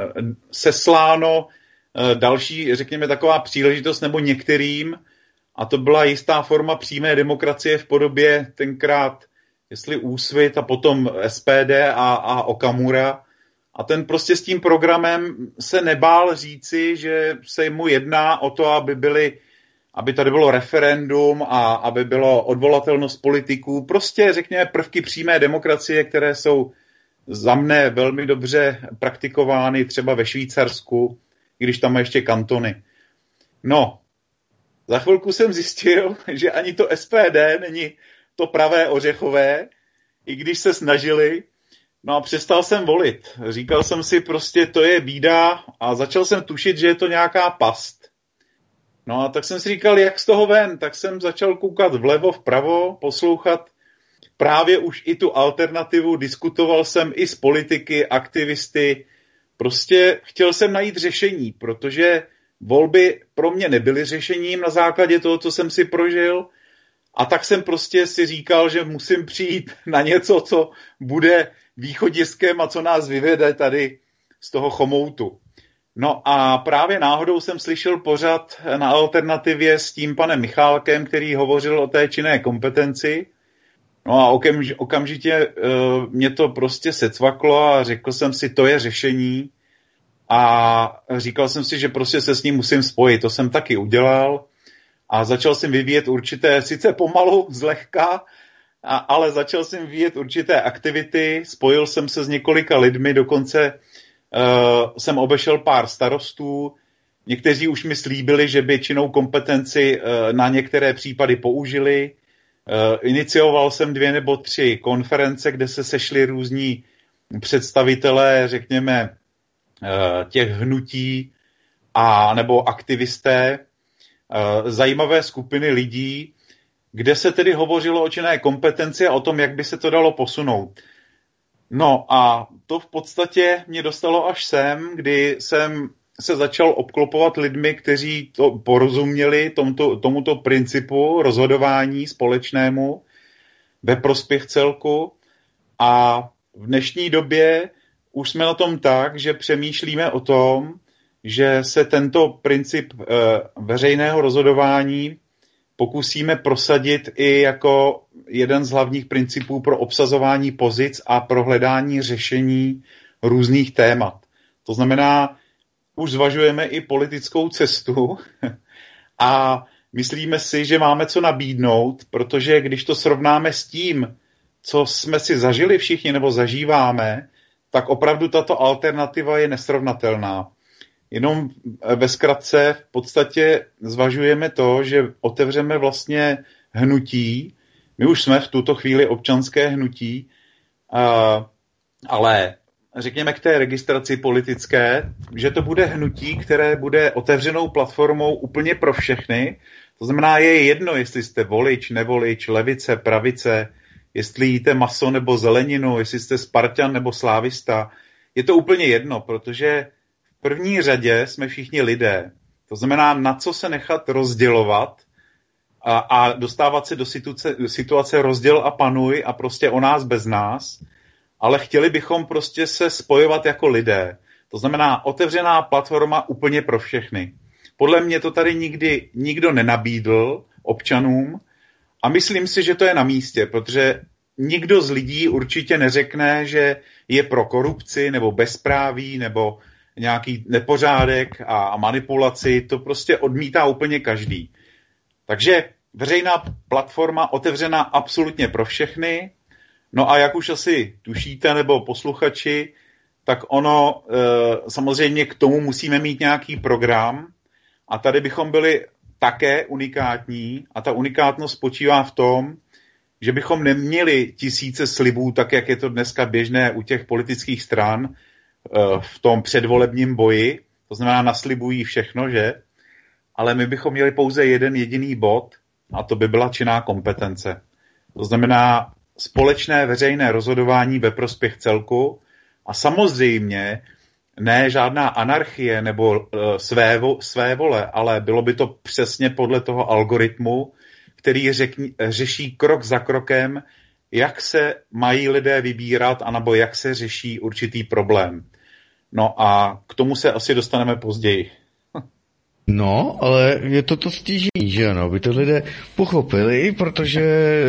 sesláno e, další, řekněme, taková příležitost nebo některým, a to byla jistá forma přímé demokracie v podobě tenkrát, jestli Úsvit a potom S P D a, a Okamura. A ten prostě s tím programem se nebál říci, že se mu jedná o to, aby, byli, aby tady bylo referendum a aby bylo odvolatelnost politiků. Prostě řekněme prvky přímé demokracie, které jsou za mne velmi dobře praktikovány třeba ve Švýcarsku, i když tam má ještě kantony. No, za chvilku jsem zjistil, že ani to S P D není to pravé ořechové, i když se snažili. No a přestal jsem volit. Říkal jsem si prostě, to je bída a začal jsem tušit, že je to nějaká past. No a tak jsem si říkal, jak z toho ven. Tak jsem začal koukat vlevo, vpravo, poslouchat právě už i tu alternativu. Diskutoval jsem i s politiky, aktivisty. Prostě chtěl jsem najít řešení, protože volby pro mě nebyly řešením na základě toho, co jsem si prožil. A tak jsem prostě si říkal, že musím přijít na něco, co bude východiskem a co nás vyvede tady z toho chomoutu. No a právě náhodou jsem slyšel pořad na Alternativě s tím panem Michálkem, který hovořil o té činné kompetenci. No a okamž, okamžitě uh, mě to prostě secvaklo a řekl jsem si, to je řešení. A říkal jsem si, že prostě se s ním musím spojit. To jsem taky udělal. A začal jsem vyvíjet určité, sice pomalu, zlehka, a, ale začal jsem vyvíjet určité aktivity, spojil jsem se s několika lidmi, dokonce uh, jsem obešel pár starostů, někteří už mi slíbili, že by činnou kompetenci uh, na některé případy použili. Uh, inicioval jsem dvě nebo tři konference, kde se sešli různí představitelé, řekněme, uh, těch hnutí a nebo aktivisté, zajímavé skupiny lidí, kde se tedy hovořilo o činné kompetenci a o tom, jak by se to dalo posunout. No a to v podstatě mě dostalo až sem, kdy jsem se začal obklopovat lidmi, kteří to porozuměli tomuto, tomuto principu rozhodování společnému ve prospěch celku. A v dnešní době už jsme na tom tak, že přemýšlíme o tom, že se tento princip e, veřejného rozhodování pokusíme prosadit i jako jeden z hlavních principů pro obsazování pozic a pro hledání řešení různých témat. To znamená, už zvažujeme i politickou cestu a myslíme si, že máme co nabídnout, protože když to srovnáme s tím, co jsme si zažili všichni nebo zažíváme, tak opravdu tato alternativa je nesrovnatelná. Jenom ve zkratce v podstatě zvažujeme to, že otevřeme vlastně hnutí. My už jsme v tuto chvíli občanské hnutí, ale řekněme, k té registraci politické, že to bude hnutí, které bude otevřenou platformou úplně pro všechny. To znamená, je jedno, jestli jste volič, nevolič, levice, pravice, jestli jíte maso nebo zeleninu, jestli jste Spartan nebo slávista. Je to úplně jedno, protože v první řadě jsme všichni lidé. To znamená, na co se nechat rozdělovat a, a dostávat se do situace, situace rozděl a panuj a prostě o nás bez nás, ale chtěli bychom prostě se spojovat jako lidé. To znamená otevřená platforma úplně pro všechny. Podle mě to tady nikdy nikdo nenabídl občanům a myslím si, že to je na místě, protože nikdo z lidí určitě neřekne, že je pro korupci nebo bezpráví nebo nějaký nepořádek a manipulaci. To prostě odmítá úplně každý. Takže veřejná platforma otevřená absolutně pro všechny. No a jak už asi tušíte nebo posluchači, tak ono e, samozřejmě k tomu musíme mít nějaký program a tady bychom byli také unikátní a ta unikátnost spočívá v tom, že bychom neměli tisíce slibů, tak jak je to dneska běžné u těch politických stran e, v tom předvolebním boji, to znamená naslibují všechno, že? Ale my bychom měli pouze jeden jediný bod a to by byla činná kompetence. To znamená společné veřejné rozhodování ve prospěch celku a samozřejmě ne žádná anarchie nebo uh, své, vo, své vole, ale bylo by to přesně podle toho algoritmu, který řekni, řeší krok za krokem, jak se mají lidé vybírat anebo jak se řeší určitý problém. No a k tomu se asi dostaneme později. No, ale je to to stížení, že ano, by to lidé pochopili, protože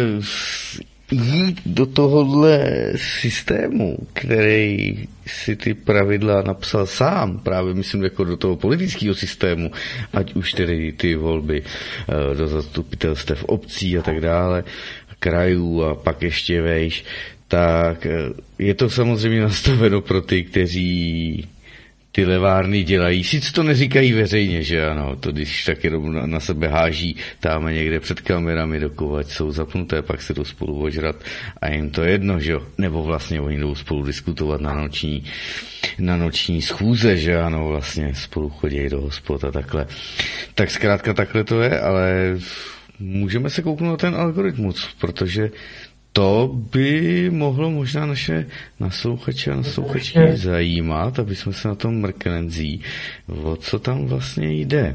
jít do tohohle systému, který si ty pravidla napsal sám, právě myslím jako do toho politického systému, ať už tedy ty volby do zastupitelstev obcí a tak dále, krajů a pak ještě vejš, tak je to samozřejmě nastaveno pro ty, kteří ty levárny dělají. Sice to neříkají veřejně, že ano, to když tak jenom na, na sebe háží tam někde před kamerami dokovat, jsou zapnuté, pak se jdou spolu ožrat a jim to jedno, že jo, nebo vlastně oni jdou spolu diskutovat na noční, na noční schůze, že ano, vlastně spolu chodí do hospod a takhle. Tak zkrátka takhle to je, ale můžeme se kouknout na ten algoritmus, protože to by mohlo možná naše naslouchače a naslouchačky zajímat, aby jsme se na tom mrknenzí, o co tam vlastně jde.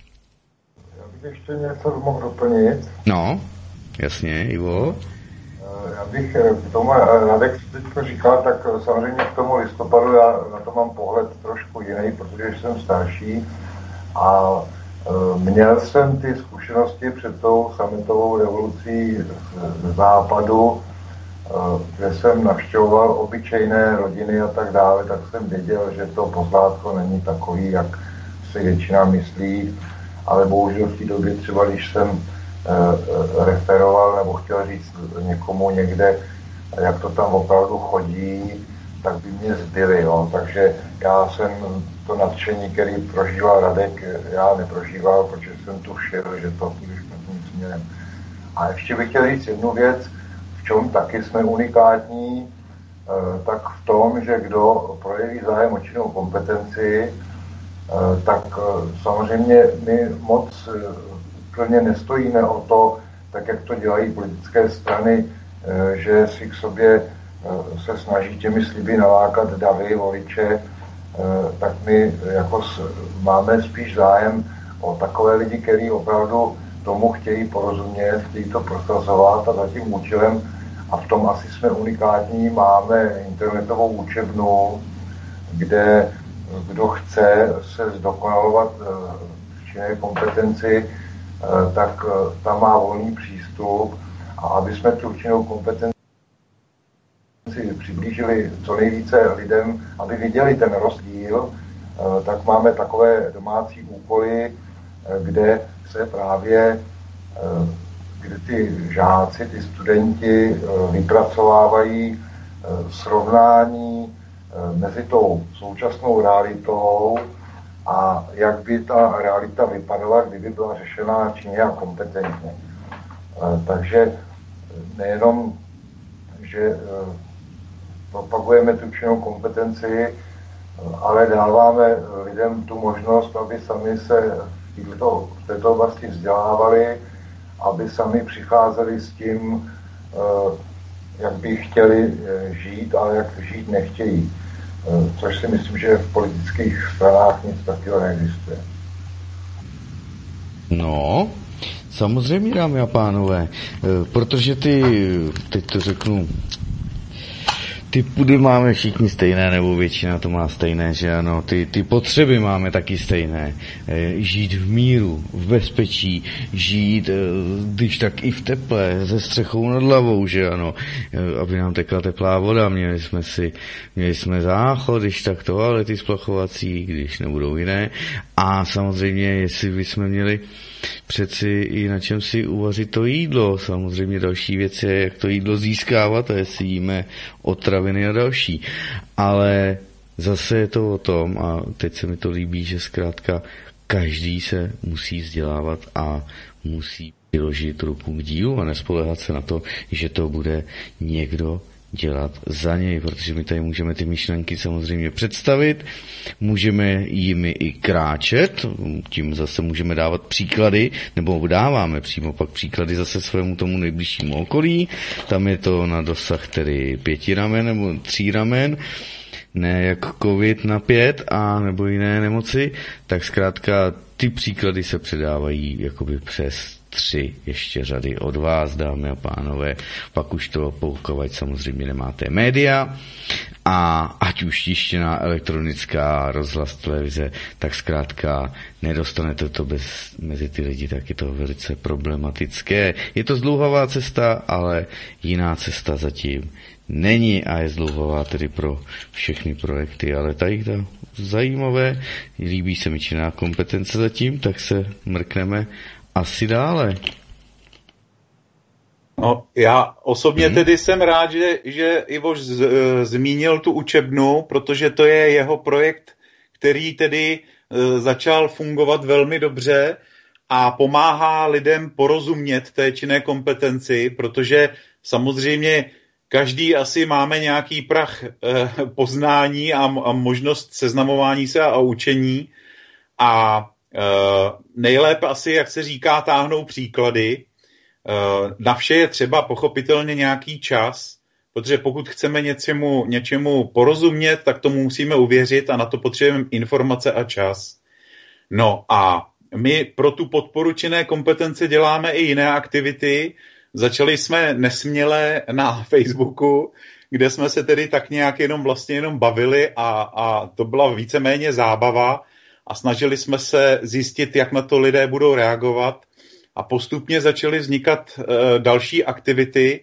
Já bych ještě něco mohl doplnit. No, jasně, Ivo. Já bych k tomu, Radek teď říkal, tak samozřejmě k tomu listopadu já na to mám pohled trošku jiný, protože jsem starší a měl jsem ty zkušenosti před tou sametovou revolucí z západu, kde jsem navštěvoval obyčejné rodiny a tak dále, tak jsem věděl, že to pozlátko není takový, jak si většina myslí, ale bohužel v té době třeba, když jsem referoval nebo chtěl říct někomu někde, jak to tam opravdu chodí, tak by mě zbyli, jo. Takže já jsem to nadšení, který prožíval Radek, já neprožíval, protože jsem tušil, že to půjde špatným směrem. A ještě bych chtěl říct jednu věc, v čem taky jsme unikátní, tak v tom, že kdo projeví zájem o činnou kompetenci, tak samozřejmě my moc plně nestojíme o to, tak jak to dělají politické strany, že si k sobě se snaží těmi sliby nalákat davy, voliče, tak my jako máme spíš zájem o takové lidi, kteří opravdu tomu chtějí porozumět, chtějí to prosazovat a za tím účelem, a v tom asi jsme unikátní, máme internetovou učebnu, kde kdo chce se zdokonalovat v činné kompetenci, tak tam má volný přístup, a aby jsme tu činnou kompetenci přiblížili co nejvíce lidem, aby viděli ten rozdíl, tak máme takové domácí úkoly, kde se právě, kde ty žáci, ty studenti vypracovávají srovnání mezi tou současnou realitou a jak by ta realita vypadala, kdyby byla řešena činně a kompetentně. Takže nejenom, že propagujeme tu činnou kompetenci, ale dáváme lidem tu možnost, aby sami se v této, v této oblasti vzdělávali, aby sami přicházeli s tím, jak by chtěli žít, ale jak žít nechtějí. Což si myslím, že v politických stranách nic takového neexistuje. No, samozřejmě, dámy a pánové, protože ty, teď to řeknu, ty pudy máme všichni stejné, nebo většina to má stejné, že ano, ty, ty potřeby máme taky stejné. E, žít v míru, v bezpečí, žít, e, když tak i v teple, se střechou nad hlavou, že ano, e, aby nám tekla teplá voda, měli jsme si, měli jsme záchod, když tak toalety splachovací, když nebudou jiné, a samozřejmě, jestli bychom měli přeci i na čem si uvařit to jídlo. Samozřejmě další věc je, jak to jídlo získávat a jestli jíme otraviny a další. Ale zase je to o tom, a teď se mi to líbí, že zkrátka každý se musí vzdělávat a musí přiložit ruku k dílu a nespoléhat se na to, že to bude někdo dělat za něj, protože my tady můžeme ty myšlenky samozřejmě představit, můžeme jimi i kráčet, tím zase můžeme dávat příklady, nebo dáváme přímo pak příklady zase svému tomu nejbližšímu okolí, tam je to na dosah tedy pěti ramen nebo tří ramen, ne jak covid na pět a nebo jiné nemoci, tak zkrátka ty příklady se předávají jakoby přes tři ještě řady od vás, dámy a pánové, pak už to pokud samozřejmě nemáte média a ať už tištěná, elektronická, rozhlas, televize, tak zkrátka nedostanete to bez, mezi ty lidi, tak je to velice problematické. Je to zdlouhavá cesta, ale jiná cesta zatím není a je zdlouhavá tedy pro všechny projekty, ale tady to zajímavé, líbí se mi činná kompetence zatím, tak se mrkneme asi dále. No, já osobně hmm. tedy jsem rád, že, že Ivoš z, zmínil tu učebnu, protože to je jeho projekt, který tedy e, začal fungovat velmi dobře a pomáhá lidem porozumět té činné kompetenci, protože samozřejmě každý asi máme nějaký prach e, poznání a, a možnost seznamování se a, a učení a Uh, nejlépe asi, jak se říká, táhnou příklady. Uh, na vše je třeba pochopitelně nějaký čas, protože pokud chceme něčemu, něčemu porozumět, tak tomu musíme uvěřit a na to potřebujeme informace a čas. No a my pro tu podporu činné kompetence děláme i jiné aktivity. Začali jsme nesměle na Facebooku, kde jsme se tedy tak nějak jenom vlastně jenom bavili a, a to byla víceméně zábava. A snažili jsme se zjistit, jak na to lidé budou reagovat a postupně začaly vznikat e, další aktivity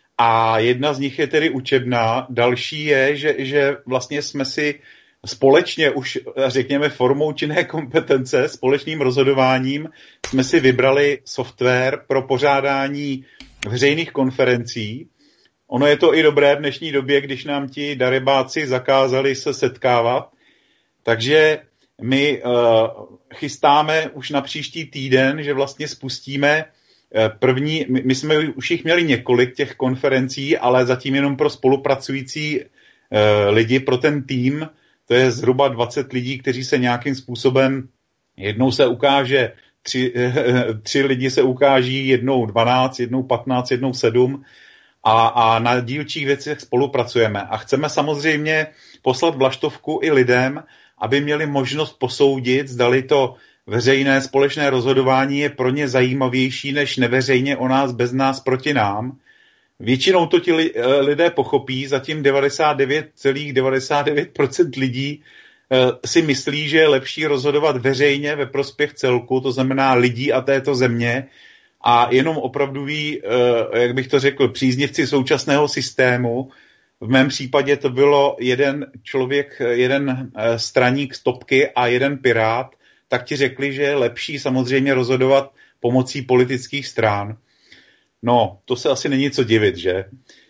a jedna z nich je tedy učebna, další je, že, že vlastně jsme si společně už, řekněme, formou činné kompetence, společným rozhodováním jsme si vybrali software pro pořádání veřejných konferencí. Ono je to i dobré v dnešní době, když nám ti darebáci zakázali se setkávat, takže my uh, chystáme už na příští týden, že vlastně spustíme uh, první, my, my jsme už jich měli několik těch konferencí, ale zatím jenom pro spolupracující uh, lidi, pro ten tým, to je zhruba dvacet lidí, kteří se nějakým způsobem, jednou se ukáže, tři, uh, tři lidi se ukáží, jednou dvanáct, jednou patnáct, jednou sedm a, a na dílčích věcech spolupracujeme. A chceme samozřejmě poslat vlaštovku i lidem, aby měli možnost posoudit, zdali to veřejné společné rozhodování je pro ně zajímavější než neveřejně o nás bez nás proti nám. Většinou to ti lidé pochopí, zatím devadesát devět celá devadesát devět procent lidí si myslí, že je lepší rozhodovat veřejně ve prospěch celku, to znamená lidí a této země, a jenom opravduví, jak bych to řekl, příznivci současného systému. V mém případě to bylo jeden člověk, jeden straník stopky a jeden pirát, tak ti řekli, že je lepší samozřejmě rozhodovat pomocí politických stran. No, to se asi není co divit, že?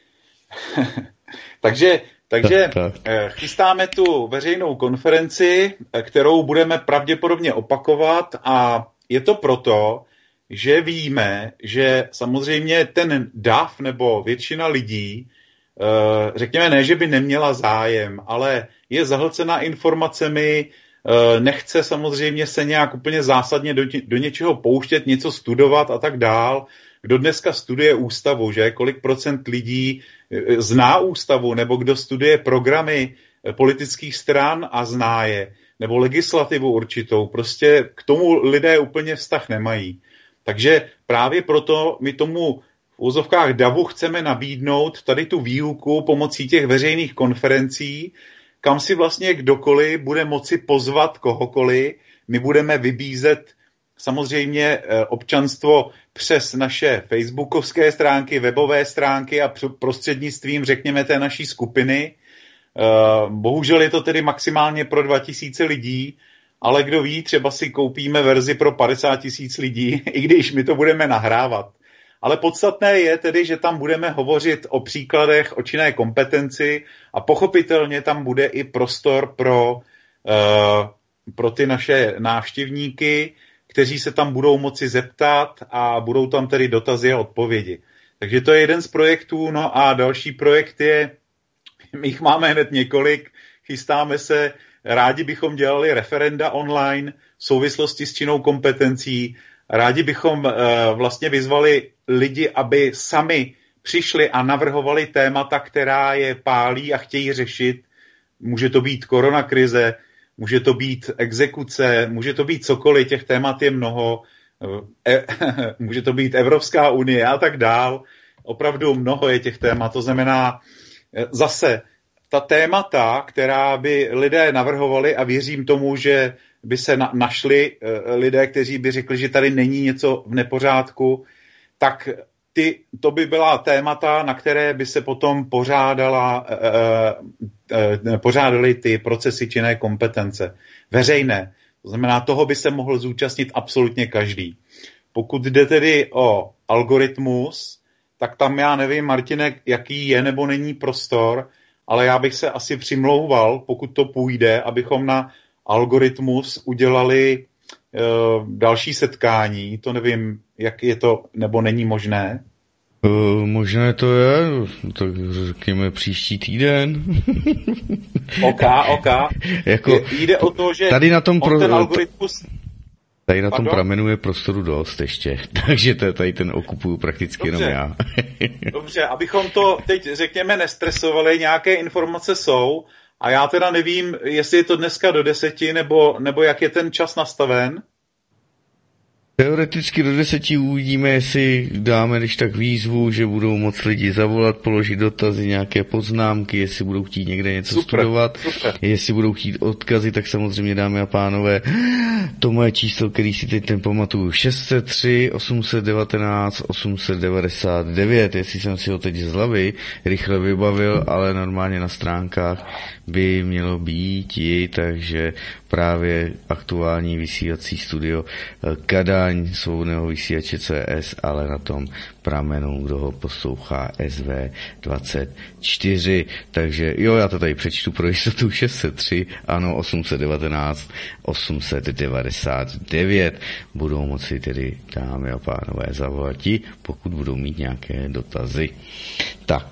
takže takže chystáme tu veřejnou konferenci, kterou budeme pravděpodobně opakovat a je to proto, že víme, že samozřejmě ten dav nebo většina lidí řekněme, ne, že by neměla zájem, ale je zahlcená informacemi, nechce samozřejmě se nějak úplně zásadně do, do něčeho pouštět, něco studovat a tak dál. Kdo dneska studuje ústavu, že? Kolik procent lidí zná ústavu, nebo kdo studuje programy politických stran a zná je, nebo legislativu určitou. Prostě k tomu lidé úplně vztah nemají. Takže právě proto my tomu v úzovkách davu chceme nabídnout tady tu výuku pomocí těch veřejných konferencí, kam si vlastně kdokoliv bude moci pozvat kohokoliv. My budeme vybízet samozřejmě občanstvo přes naše facebookovské stránky, webové stránky a prostřednictvím, řekněme, té naší skupiny. Bohužel je to tedy maximálně pro dva tisíce lidí, ale kdo ví, třeba si koupíme verzi pro padesát tisíc lidí, i když my to budeme nahrávat. Ale podstatné je tedy, že tam budeme hovořit o příkladech, o činné kompetenci a pochopitelně tam bude i prostor pro, uh, pro ty naše návštěvníky, kteří se tam budou moci zeptat a budou tam tedy dotazy a odpovědi. Takže to je jeden z projektů, no a další projekt je, my jich máme hned několik, chystáme se, rádi bychom dělali referenda online v souvislosti s činnou kompetencí, rádi bychom uh, vlastně vyzvali lidi, aby sami přišli a navrhovali témata, která je pálí a chtějí řešit. Může to být koronakrize, může to být exekuce, může to být cokoliv, těch témat je mnoho, e, může to být Evropská unie a tak dál. Opravdu mnoho je těch témat, to znamená zase ta témata, která by lidé navrhovali a věřím tomu, že by se na, našli lidé, kteří by řekli, že tady není něco v nepořádku, tak ty, to by byla témata, na které by se potom pořádala, eh, eh, pořádaly ty procesy činné kompetence. Veřejné. To znamená, toho by se mohl zúčastnit absolutně každý. Pokud jde tedy o algoritmus, tak tam já nevím, Martine, jaký je nebo není prostor, ale já bych se asi přimlouval, pokud to půjde, abychom na algoritmus udělali uh, další setkání. To nevím, jak je to, nebo není možné. Uh, možné to je, tak řekněme příští týden. OK, OK. Jako, jde o to, že tady na tom pro... ten algoritmus... Tady na tom Pardon? pramenu je prostoru dost ještě, takže to, tady ten okupuju prakticky Dobře. jenom já. Dobře, abychom to teď, řekněme, nestresovali, nějaké informace jsou a já teda nevím, jestli je to dneska do deseti, nebo, nebo jak je ten čas nastaven. Teoreticky do deseti uvidíme, jestli dáme když tak výzvu, že budou moc lidi zavolat, položit dotazy, nějaké poznámky, jestli budou chtít někde něco super, studovat, super. Jestli budou chtít odkazy, tak samozřejmě, dámy a pánové, to moje číslo, který si teď ten pamatuju, šest set tři, osm set devatenáct, osm set devadesát devět, jestli jsem si ho teď z hlavy rychle vybavil, ale normálně na stránkách by mělo být i, takže právě aktuální vysílací studio Kadaň svobodného vysílače C S, ale na tom pramenu, kdo ho poslouchá, S V dvacet čtyři. Takže jo, já to tady přečtu pro jistotu, šest set tři, ano, osm set devatenáct, osm set devadesát devět. Budou moci tedy, dámy a pánové, zavolat, pokud budou mít nějaké dotazy. Tak.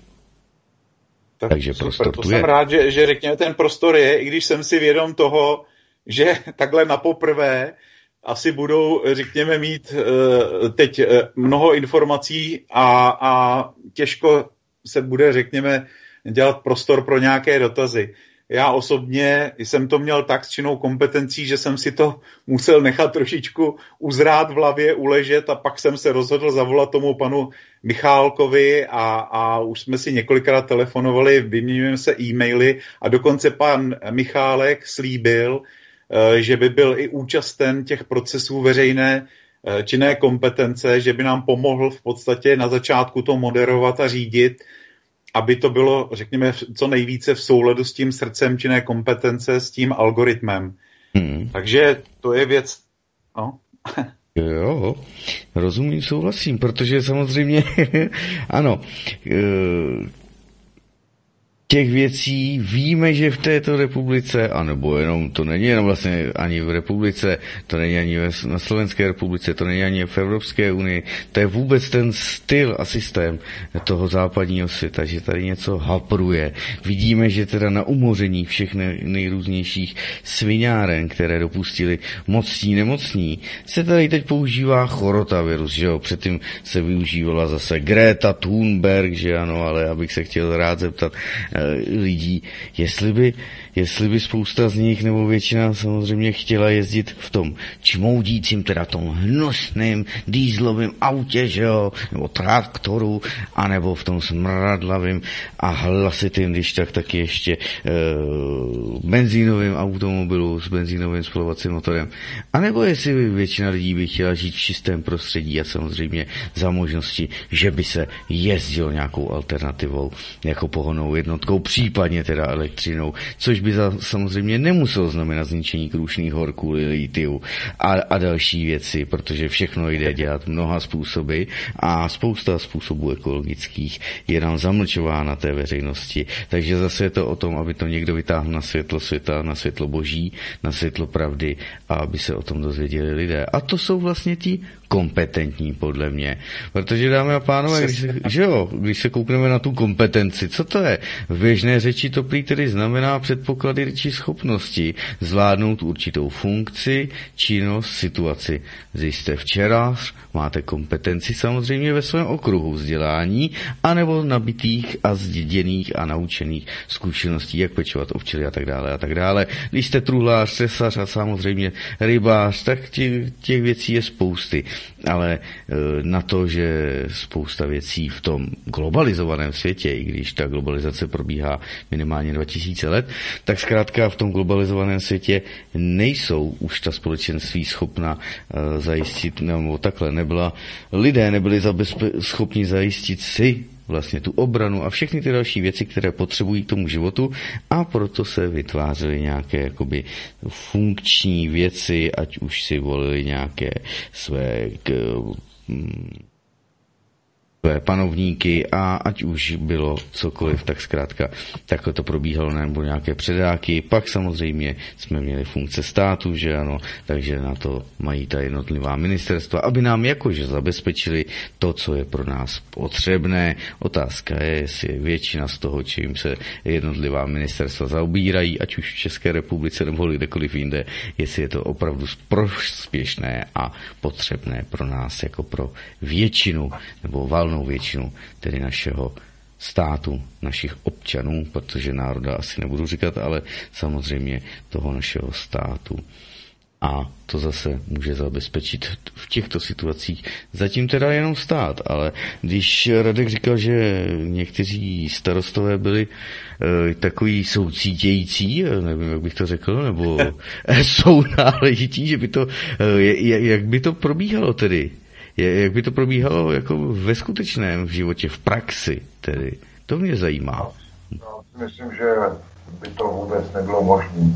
Tak Takže super, prostor to tu jsem je. rád, že, že řekněme ten prostor je, i když jsem si vědom toho, že takhle napoprvé asi budou, řekněme, mít uh, teď uh, mnoho informací a, a těžko se bude, řekněme, dělat prostor pro nějaké dotazy. Já osobně jsem to měl tak s činnou kompetencí, že jsem si to musel nechat trošičku uzrát v hlavě, uležet a pak jsem se rozhodl zavolat tomu panu Michálkovi a, a už jsme si několikrát telefonovali, vyměňujeme se e-maily a dokonce pan Michálek slíbil, že by byl i účasten těch procesů veřejné činné kompetence, že by nám pomohl v podstatě na začátku to moderovat a řídit, aby to bylo, řekněme, co nejvíce v souladu s tím srdcem činné kompetence, s tím algoritmem. Hmm. Takže to je věc, no. Jo, rozumím, souhlasím, protože samozřejmě, ano, těch věcí víme, že v této republice, anebo jenom, to není jenom vlastně ani v republice, to není ani na Slovenské republice, to není ani v Evropské unii, to je vůbec ten styl a systém toho západního světa, že tady něco hapruje. Vidíme, že teda na umoření všech nejrůznějších sviňáren, které dopustili mocní nemocní, se tady teď používá chorotavirus, že jo, předtím se využívala zase Greta Thunberg, že ano, ale abych se chtěl rád zeptat lidí, jestli by, jestli by spousta z nich, nebo většina samozřejmě chtěla jezdit v tom čmoudícím, teda tom hnusným dýzlovým autě, že jo, nebo traktoru, anebo v tom smradlavým a hlasitým, když tak taky ještě e, benzínovým automobilu s benzínovým spalovacím motorem. A nebo jestli by většina lidí by chtěla žít v čistém prostředí a samozřejmě za možnosti, že by se jezdilo nějakou alternativou, jako pohonnou jednotkou, případně teda elektřinou, což by za, samozřejmě nemuselo znamenat zničení Krušných hor kvůli litiu a, a další věci, protože všechno jde dělat mnoha způsoby a spousta způsobů ekologických je nám zamlčována té veřejnosti. Takže zase je to o tom, aby to někdo vytáhl na světlo světa, na světlo boží, na světlo pravdy a aby se o tom dozvěděli lidé. A to jsou vlastně ti kompetentní, podle mě. Protože, dámy a pánové, když se, že jo, když se koukneme na tu kompetenci, co to je? V běžné řeči to prý tedy znamená předpoklady či schopnosti zvládnout určitou funkci, činnost, situaci. Když jste včelař, máte kompetenci samozřejmě ve svém okruhu vzdělání, anebo nabitých a zděděných a naučených zkušeností, jak pečovat o včely a tak dále a tak dále. Když jste truhlář, tesař a samozřejmě rybář, tak těch, těch věcí je spousty. Ale na to, že spousta věcí v tom globalizovaném světě, i když ta globalizace probíhá minimálně dva tisíce let, tak zkrátka v tom globalizovaném světě nejsou už ta společenství schopna zajistit, nebo takhle nebyla, lidé nebyli zabezpe- schopni zajistit si vlastně tu obranu a všechny ty další věci, které potřebují k tomu životu a proto se vytvářely nějaké jakoby funkční věci, ať už si volili nějaké své k, panovníky a ať už bylo cokoliv, tak zkrátka takhle to probíhalo, nebo nějaké předáky. Pak samozřejmě jsme měli funkce státu, že ano, takže na to mají ta jednotlivá ministerstva, aby nám jakože zabezpečili to, co je pro nás potřebné. Otázka je, jestli je většina z toho, čím se jednotlivá ministerstva zaobírají, ať už v České republice nebo kdekoliv jinde, jestli je to opravdu prospěšné a potřebné pro nás jako pro většinu nebo valnou většinu tedy našeho státu, našich občanů, protože národa asi nebudu říkat, ale samozřejmě toho našeho státu. A to zase může zabezpečit v těchto situacích zatím teda jenom stát, ale když Radek říkal, že někteří starostové byli e, takový soucítějící, nevím, jak bych to řekl, nebo jsou náležití, že by to, e, jak by to probíhalo tedy? Jak by to probíhalo jako ve skutečném životě, v praxi tedy? To mě zajímá. Já si myslím, že by to vůbec nebylo možné.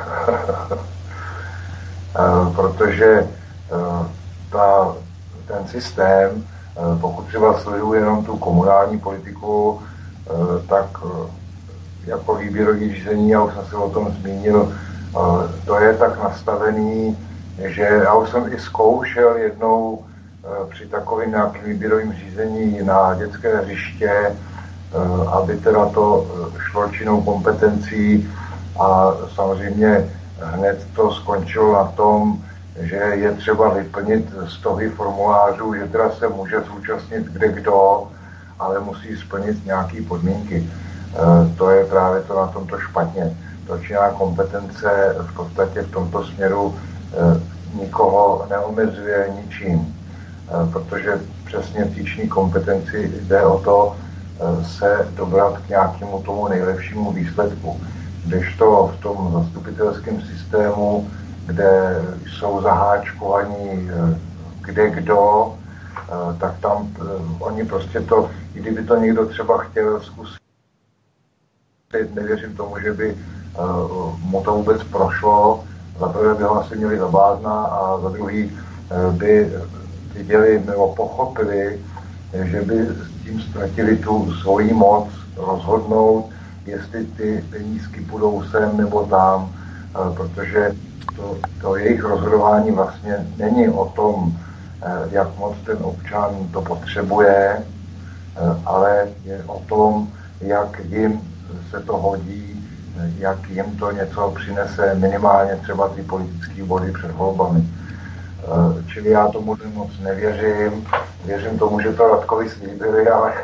Protože ta, ten systém, pokud třeba sleduju jenom tu komunální politiku, tak jako výběrový řízení, já už jsem se o tom zmínil, to je tak nastavený, že já už jsem i zkoušel jednou při takovým nějakým výběrovým řízení na dětské hřiště, aby teda to šlo činnou kompetencí a samozřejmě hned to skončilo na tom, že je třeba vyplnit stovy formulářů, že teda se může zúčastnit kde kdo, ale musí splnit nějaké podmínky. To je právě to na tomto špatně. To činná kompetence v podstatě v tomto směru nikoho neomezuje ničím, protože přesně v týční kompetenci jde o to se dobrat k nějakému tomu nejlepšímu výsledku. Kdežto v tom zastupitelském systému, kde jsou zaháčkovaní kde kdo, tak tam oni prostě to, i kdyby to někdo třeba chtěl zkusit, nevěřím tomu, že by mu to vůbec prošlo. Za prvé by ho asi měli za blázna a za druhý by viděli nebo pochopili, že by tím ztratili tu svoji moc rozhodnout jestli ty penízky půjdou sem nebo tam, protože to, to jejich rozhodování vlastně není o tom, jak moc ten občan to potřebuje, ale je o tom, jak jim se to hodí, jak jim to něco přinese, minimálně třeba ty politické body před volbami. Čili já tomu moc nevěřím. Věřím tomu, že to Radkovi slíbili, ale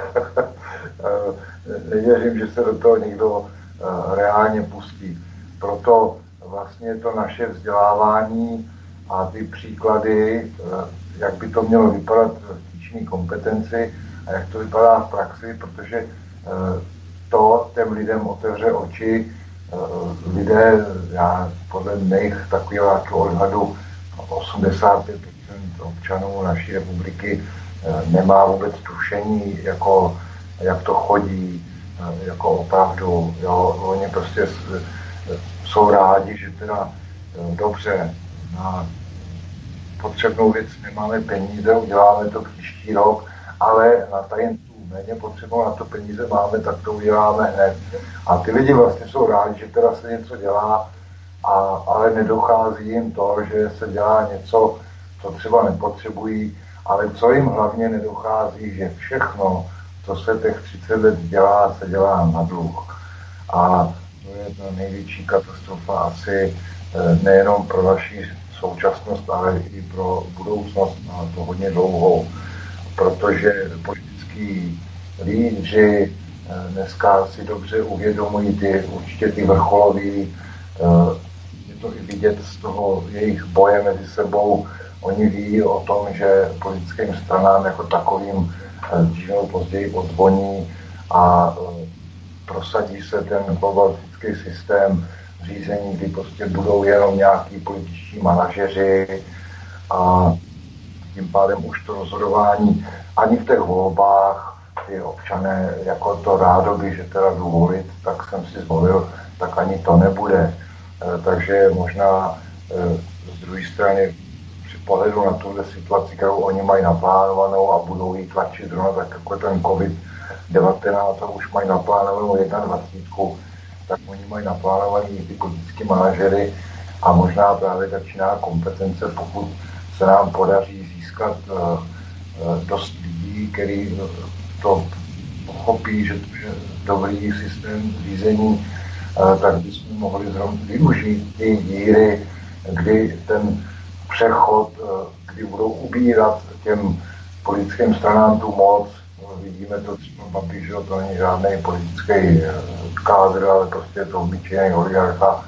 nevěřím, že se do toho někdo reálně pustí. Proto vlastně to naše vzdělávání a ty příklady, jak by to mělo vypadat v tížní kompetenci a jak to vypadá v praxi, protože to těm lidem otevře oči. Lidé, já podle mých takového odhadu, osmdesát pět procent občanů naší republiky nemá vůbec tušení, jako, jak to chodí, jako opravdu. Jo. Oni prostě jsou rádi, že teda dobře, na potřebnou věc nemáme peníze, uděláme to příští rok, ale na tady méně potřebnou na to peníze máme, tak to uděláme hned. A ty lidi vlastně jsou rádi, že teda se něco dělá, a, ale nedochází jim to, že se dělá něco, co třeba nepotřebují, ale co jim hlavně nedochází, že všechno, co se těch třicet let dělá, se dělá na dluh. A to je ta největší katastrofa asi nejenom pro naši současnost, ale i pro budoucnost a to hodně dlouhou, protože politický lídři dneska si dobře uvědomují ty, určitě ty vrcholoví, je to i vidět z toho jejich boje mezi sebou. Oni ví o tom, že politickým stranám jako takovým dříve nebo později odzvoní a prosadí se ten globalistický systém řízení, kdy prostě budou jenom nějaký političtí manažeři a tím pádem už to rozhodování ani v těch volbách ty občané jako to rádoby, že teda jdu volit, tak jsem si zvolil, tak ani to nebude. Takže možná z druhé strany při pohledu na tuhle situaci, kterou oni mají naplánovanou a budou jí tlačit zrovna tak jako ten covid devatenáct a už mají naplánovanou dvacet jedna, tak oni mají naplánovaný ty politické manažery a možná právě začíná kompetence, pokud se nám podaří získat dost lidí, který to pochopí, že to je dobrý systém řízení, tak bychom mohli zrovna využít ty díry, kdy ten přechod, kdy budou ubírat těm politickým stranám tu moc. Vidíme to třeba Babiš, že to není žádný politický kádr, ale prostě je to obyčejný oligarcha,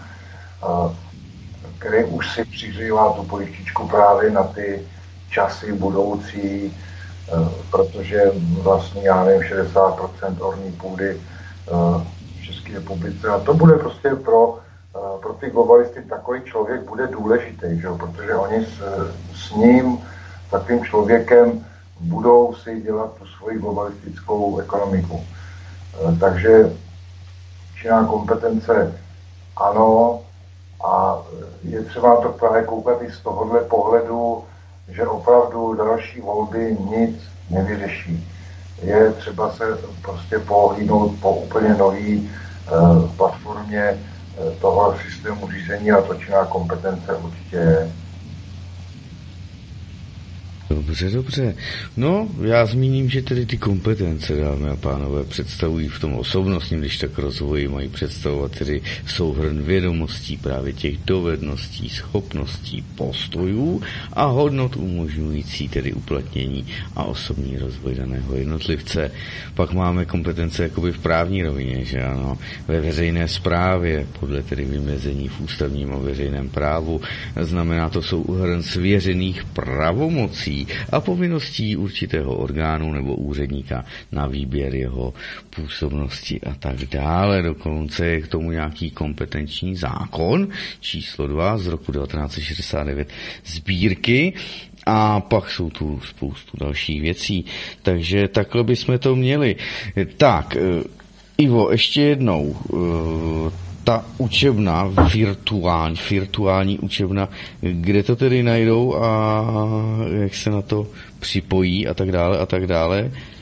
který už si přiřívá tu političku právě na ty časy budoucí, protože vlastně, já nevím, šedesát procent orní půdy v České republice. A to bude prostě pro, pro ty globalisty takový člověk bude důležitý, že? Protože oni s, s ním, takovým člověkem, budou si dělat tu svoji globalistickou ekonomiku. Takže činná kompetence ano, a je třeba to právě koukat i z tohohle pohledu, že opravdu další volby nic nevyřeší. Je třeba se prostě pohlídnout po úplně nový uh, platformě uh, toho systému řízení a to činná kompetence určitě je. Dobře, dobře. No, já zmíním, že tedy ty kompetence, dámy a pánové, představují v tom osobnostním, když tak rozvoji, mají představovat tedy souhrn vědomostí, právě těch dovedností, schopností, postojů a hodnot umožňující tedy uplatnění a osobní rozvoj daného jednotlivce. Pak máme kompetence jakoby v právní rovině, že ano, ve veřejné správě, podle tedy vymezení v ústavním a veřejném právu, znamená to souhrn svěřených pravomocí a povinností určitého orgánu nebo úředníka na výběr jeho působnosti a tak dále. Dokonce je k tomu nějaký kompetenční zákon číslo dva z roku devatenáct set šedesát devět sbírky. A pak jsou tu spoustu dalších věcí. Takže takhle bychom to měli. Tak, Ivo, ještě jednou. Ta učebna, virtuální, virtuální učebna, kde to tedy najdou a jak se na to připojí a tak dále a tak dále.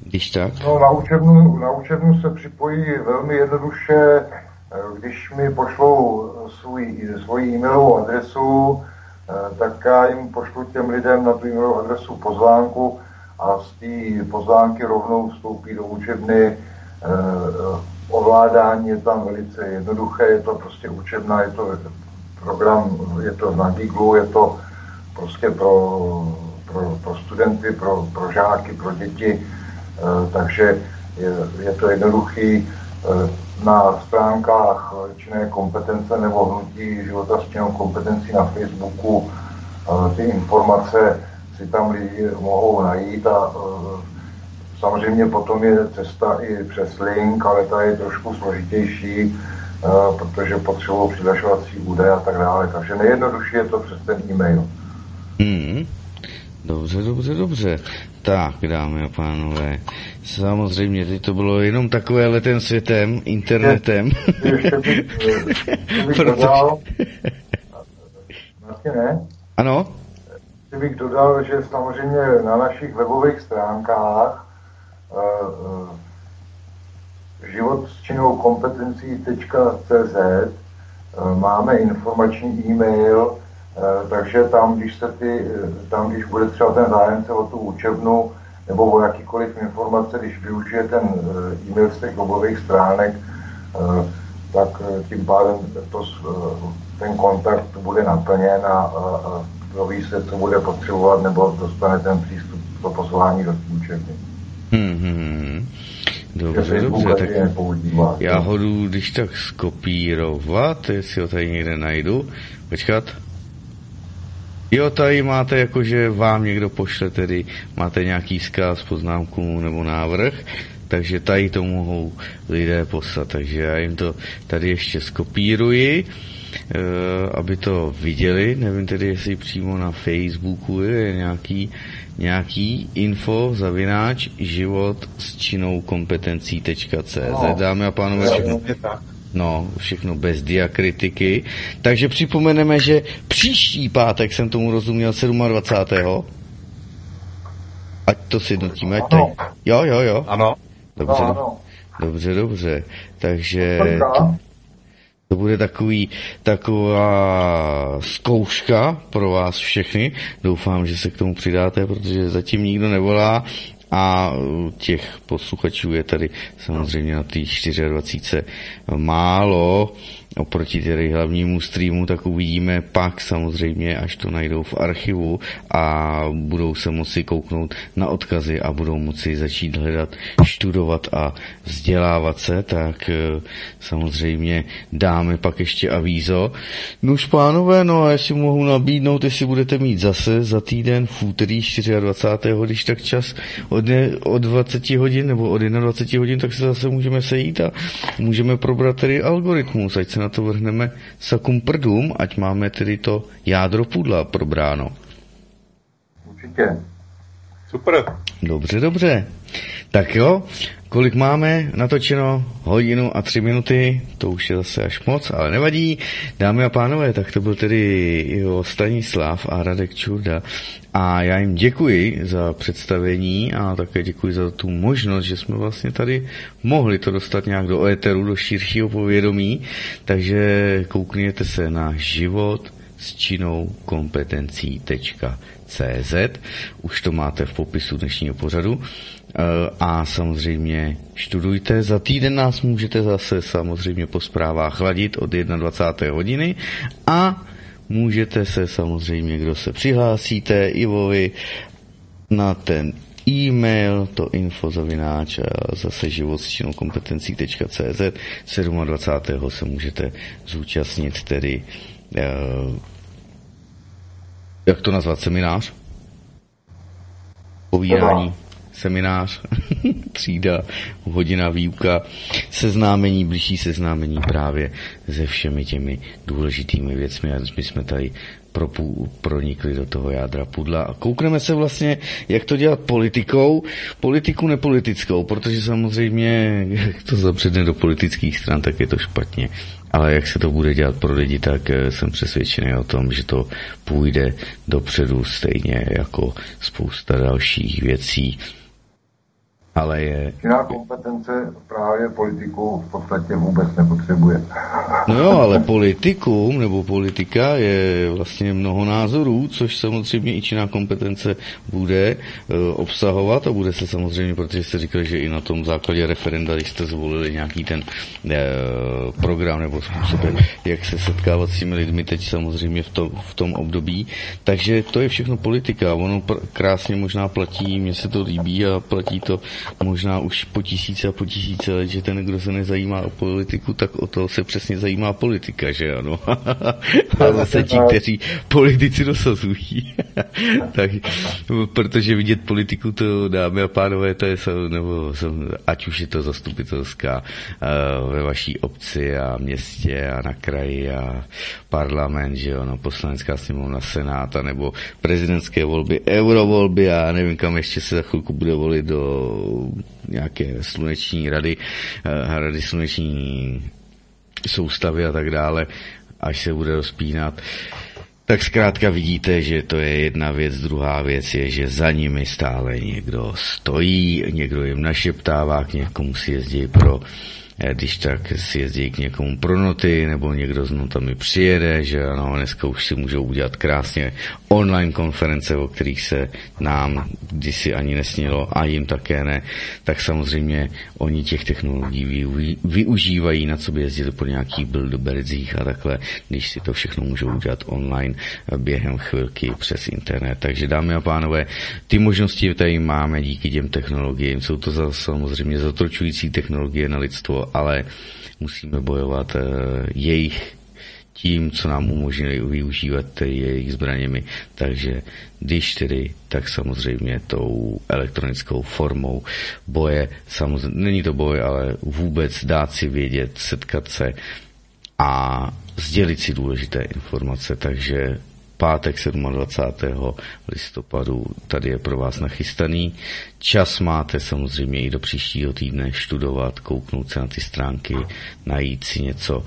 když tak? No, na učebnu, na učebnu se připojí velmi jednoduše, když mi pošlou svůj, svoji e-mailovou adresu, tak já jim pošlu těm lidem na tu e-mailovou adresu pozvánku a z té pozvánky rovnou vstoupí do učebny. Ovládání je tam velice jednoduché, je to prostě učebna, je to program, je to na Google, je to prostě pro, pro, pro studenty, pro, pro žáky, pro děti, takže je, je to jednoduchý. Na stránkách činné kompetence nebo hnutí života s činnou kompetencí na Facebooku ty informace si tam lidi mohou najít a samozřejmě potom je cesta i přes link, ale ta je trošku složitější, protože potřebují přihlašovací údaje a tak dále. Takže nejjednodušší je to přes ten e-mail. Hmm. Dobře, dobře, dobře. Tak, dámy a pánové, samozřejmě, teď to bylo jenom takové letem světem, internetem. Ještě bych, bych dodal, ne? Ano? Ještě bych dodal, že samozřejmě na našich webových stránkách uh, uh, život s činnou kompetencí tečka cé zet uh, máme informační e-mail, takže tam, když se ty, tam, když bude třeba ten zájemce o tu učebnu nebo o jakýkoliv informace, když využije ten e-mail z těch webových stránek, tak tím pádem to, ten kontakt bude naplněn a doví se, co bude potřebovat, nebo dostane ten přístup do pozvání do učebny. Hmm, hmm. Dobře, dobře, tak já ho jdu, když tak skopírovat, jestli ho tady někde najdu. Počkat. Jo, tady máte jakože vám někdo pošle, tedy máte nějaký vzkaz, poznámku nebo návrh, takže tady to mohou lidé poslat, takže já jim to tady ještě skopíruji, aby to viděli, nevím tedy, jestli přímo na Facebooku je nějaký, nějaký info, zavináč, život s činnou kompetencí tečka cé zet, dámy a pánové, všechno. No, všechno bez diakritiky. Takže připomeneme, že příští pátek, jsem tomu rozuměl, dvacátého sedmého Ať to sjednotíme, ať tady... Jo, jo, jo. Ano. Dobře, ano. dobře, dobře. Takže to bude takový, taková zkouška pro vás všechny. Doufám, že se k tomu přidáte, protože zatím nikdo nevolá. A těch posluchačů je tady samozřejmě na té dvacet čtyři málo. Oproti tedy hlavnímu streamu, tak uvidíme pak samozřejmě, až to najdou v archivu a budou se moci kouknout na odkazy a budou moci začít hledat, studovat a vzdělávat se, tak samozřejmě dáme pak ještě avízo. Nož pánové, no a jestli mohu nabídnout, jestli budete mít zase za týden v úterý dvacátého čtvrtého když tak čas od, ne, od dvacet hodin nebo od dvacet jedna hodin, tak se zase můžeme sejít a můžeme probrat tedy algoritmus, ať se na to vrhneme sakum prdům, ať máme tedy to jádro pudla probráno. Určitě. Super. Dobře, dobře. Tak jo, kolik máme natočeno? Hodinu a tři minuty, to už je zase až moc, ale nevadí. Dámy a pánové, tak to byl tedy jo, Stanislav a Radek Čurda. A já jim děkuji za představení a také děkuji za tu možnost, že jsme vlastně tady mohli to dostat nějak do éteru, do širšího povědomí. Takže koukněte se na život s činnou kompetencí tečka cé zet. Už to máte v popisu dnešního pořadu. A samozřejmě študujte. Za týden nás můžete zase samozřejmě po zprávách hladit od dvacáté jedné hodiny a můžete se samozřejmě, kdo se přihlásíte, Ivovi na ten e-mail, to info zavináč a zase život s činnou kompetencí tečka cé zet. dvacátého sedmého se můžete zúčastnit tedy eh, jak to nazvat, seminář? Povídání. Seminář, třída, hodina výuka, seznámení, blížší seznámení právě se všemi těmi důležitými věcmi a my jsme tady propů, pronikli do toho jádra pudla a koukneme se vlastně, jak to dělat politikou, politiku nepolitickou, protože samozřejmě, jak to zapředne do politických stran, tak je to špatně. Ale jak se to bude dělat pro lidi, tak jsem přesvědčený o tom, že to půjde dopředu stejně jako spousta dalších věcí. Ale je... Jiná kompetence právě politiku v podstatě vůbec nepotřebuje. No jo, ale politikum nebo politika je vlastně mnoho názorů, což samozřejmě i činná kompetence bude e, obsahovat a bude se samozřejmě, protože jste říkali, že i na tom základě referenda, když jste zvolili nějaký ten e, program nebo způsob, jak se setkávat s těmi lidmi teď samozřejmě v, to, v tom období. Takže to je všechno politika. Ono pr- krásně možná platí, mně se to líbí a platí to možná už po tisíce a po tisíce let, že ten, kdo se nezajímá o politiku, tak o to se přesně zajímá politika, že ano. A zase ti, kteří politici dosazují. Tak, protože vidět politiku, to dámy a pánové, to je, nebo ať už je to zastupitelská ve vaší obci a městě a na kraji a parlament, že ano, poslanecká sněmovna, senát, nebo prezidentské volby, eurovolby a nevím, kam ještě se za chvilku bude volit do nějaké sluneční rady, rady sluneční soustavy a tak dále, až se bude rozpínat. Tak zkrátka vidíte, že to je jedna věc. Druhá věc je, že za nimi stále někdo stojí, někdo jim našeptává, k někomu si jezdí pro, když tak si jezdí k někomu pro noty, nebo někdo s notami přijede, že ano, dneska už si můžou udělat krásně online konference, o kterých se nám kdysi ani nesnilo a jim také ne, tak samozřejmě oni těch technologií vy, využívají, na co by jezdili po nějakých bilderberdzích a takhle, když si to všechno můžou udělat online během chvilky přes internet. Takže dámy a pánové, ty možnosti tady máme díky těm technologiím. Jsou to za, samozřejmě zotročující technologie na lidstvo, ale musíme bojovat uh, jejich tím, co nám umožnili využívat jejich zbraněmi. Takže když tedy, tak samozřejmě tou elektronickou formou boje, samozřejmě, není to boj, ale vůbec dát si vědět, setkat se a sdělit si důležité informace. Takže pátek dvacátého sedmého listopadu tady je pro vás nachystaný. Čas máte samozřejmě i do příštího týdne studovat, kouknout se na ty stránky, najít si něco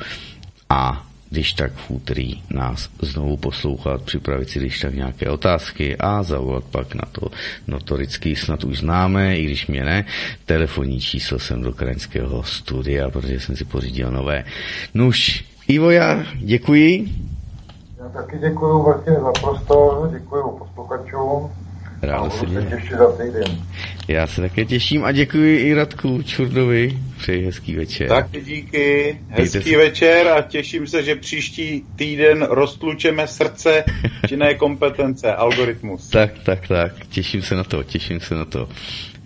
a když tak v úterý nás znovu poslouchat, připravit si když tak nějaké otázky a zavolat pak na to notoricky snad už známe, i když mě ne, telefonní číslo jsem do kraňského studia, protože jsem si pořídil nové. Nuž, Ivo, já děkuji. Já taky děkuju vlastně za prostor, děkuju posluchačům. Ráno se těším za týden. Já se také těším a děkuji i Radku Čurdovi. Přeji hezký večer. Taky díky, hezký večer a těším se, že příští týden roztlučeme srdce činné kompetence, algoritmus. Tak, tak, tak, těším se na to, těším se na to.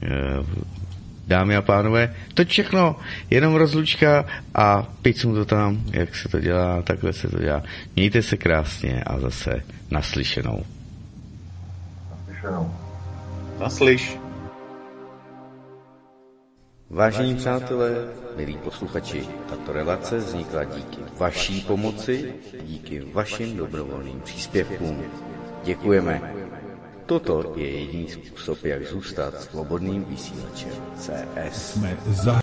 Dámy a pánové, to všechno, jenom rozlučka a picnu to tam, jak se to dělá, takhle se to dělá. Mějte se krásně a zase naslyšenou. Naslyšenou. Naslyš. Vážení přátelé, milí posluchači, tato relace vznikla díky vaší pomoci, díky vašim dobrovolným příspěvkům. Děkujeme. Toto je jediný způsob, jak zůstat svobodným vysílačem C S.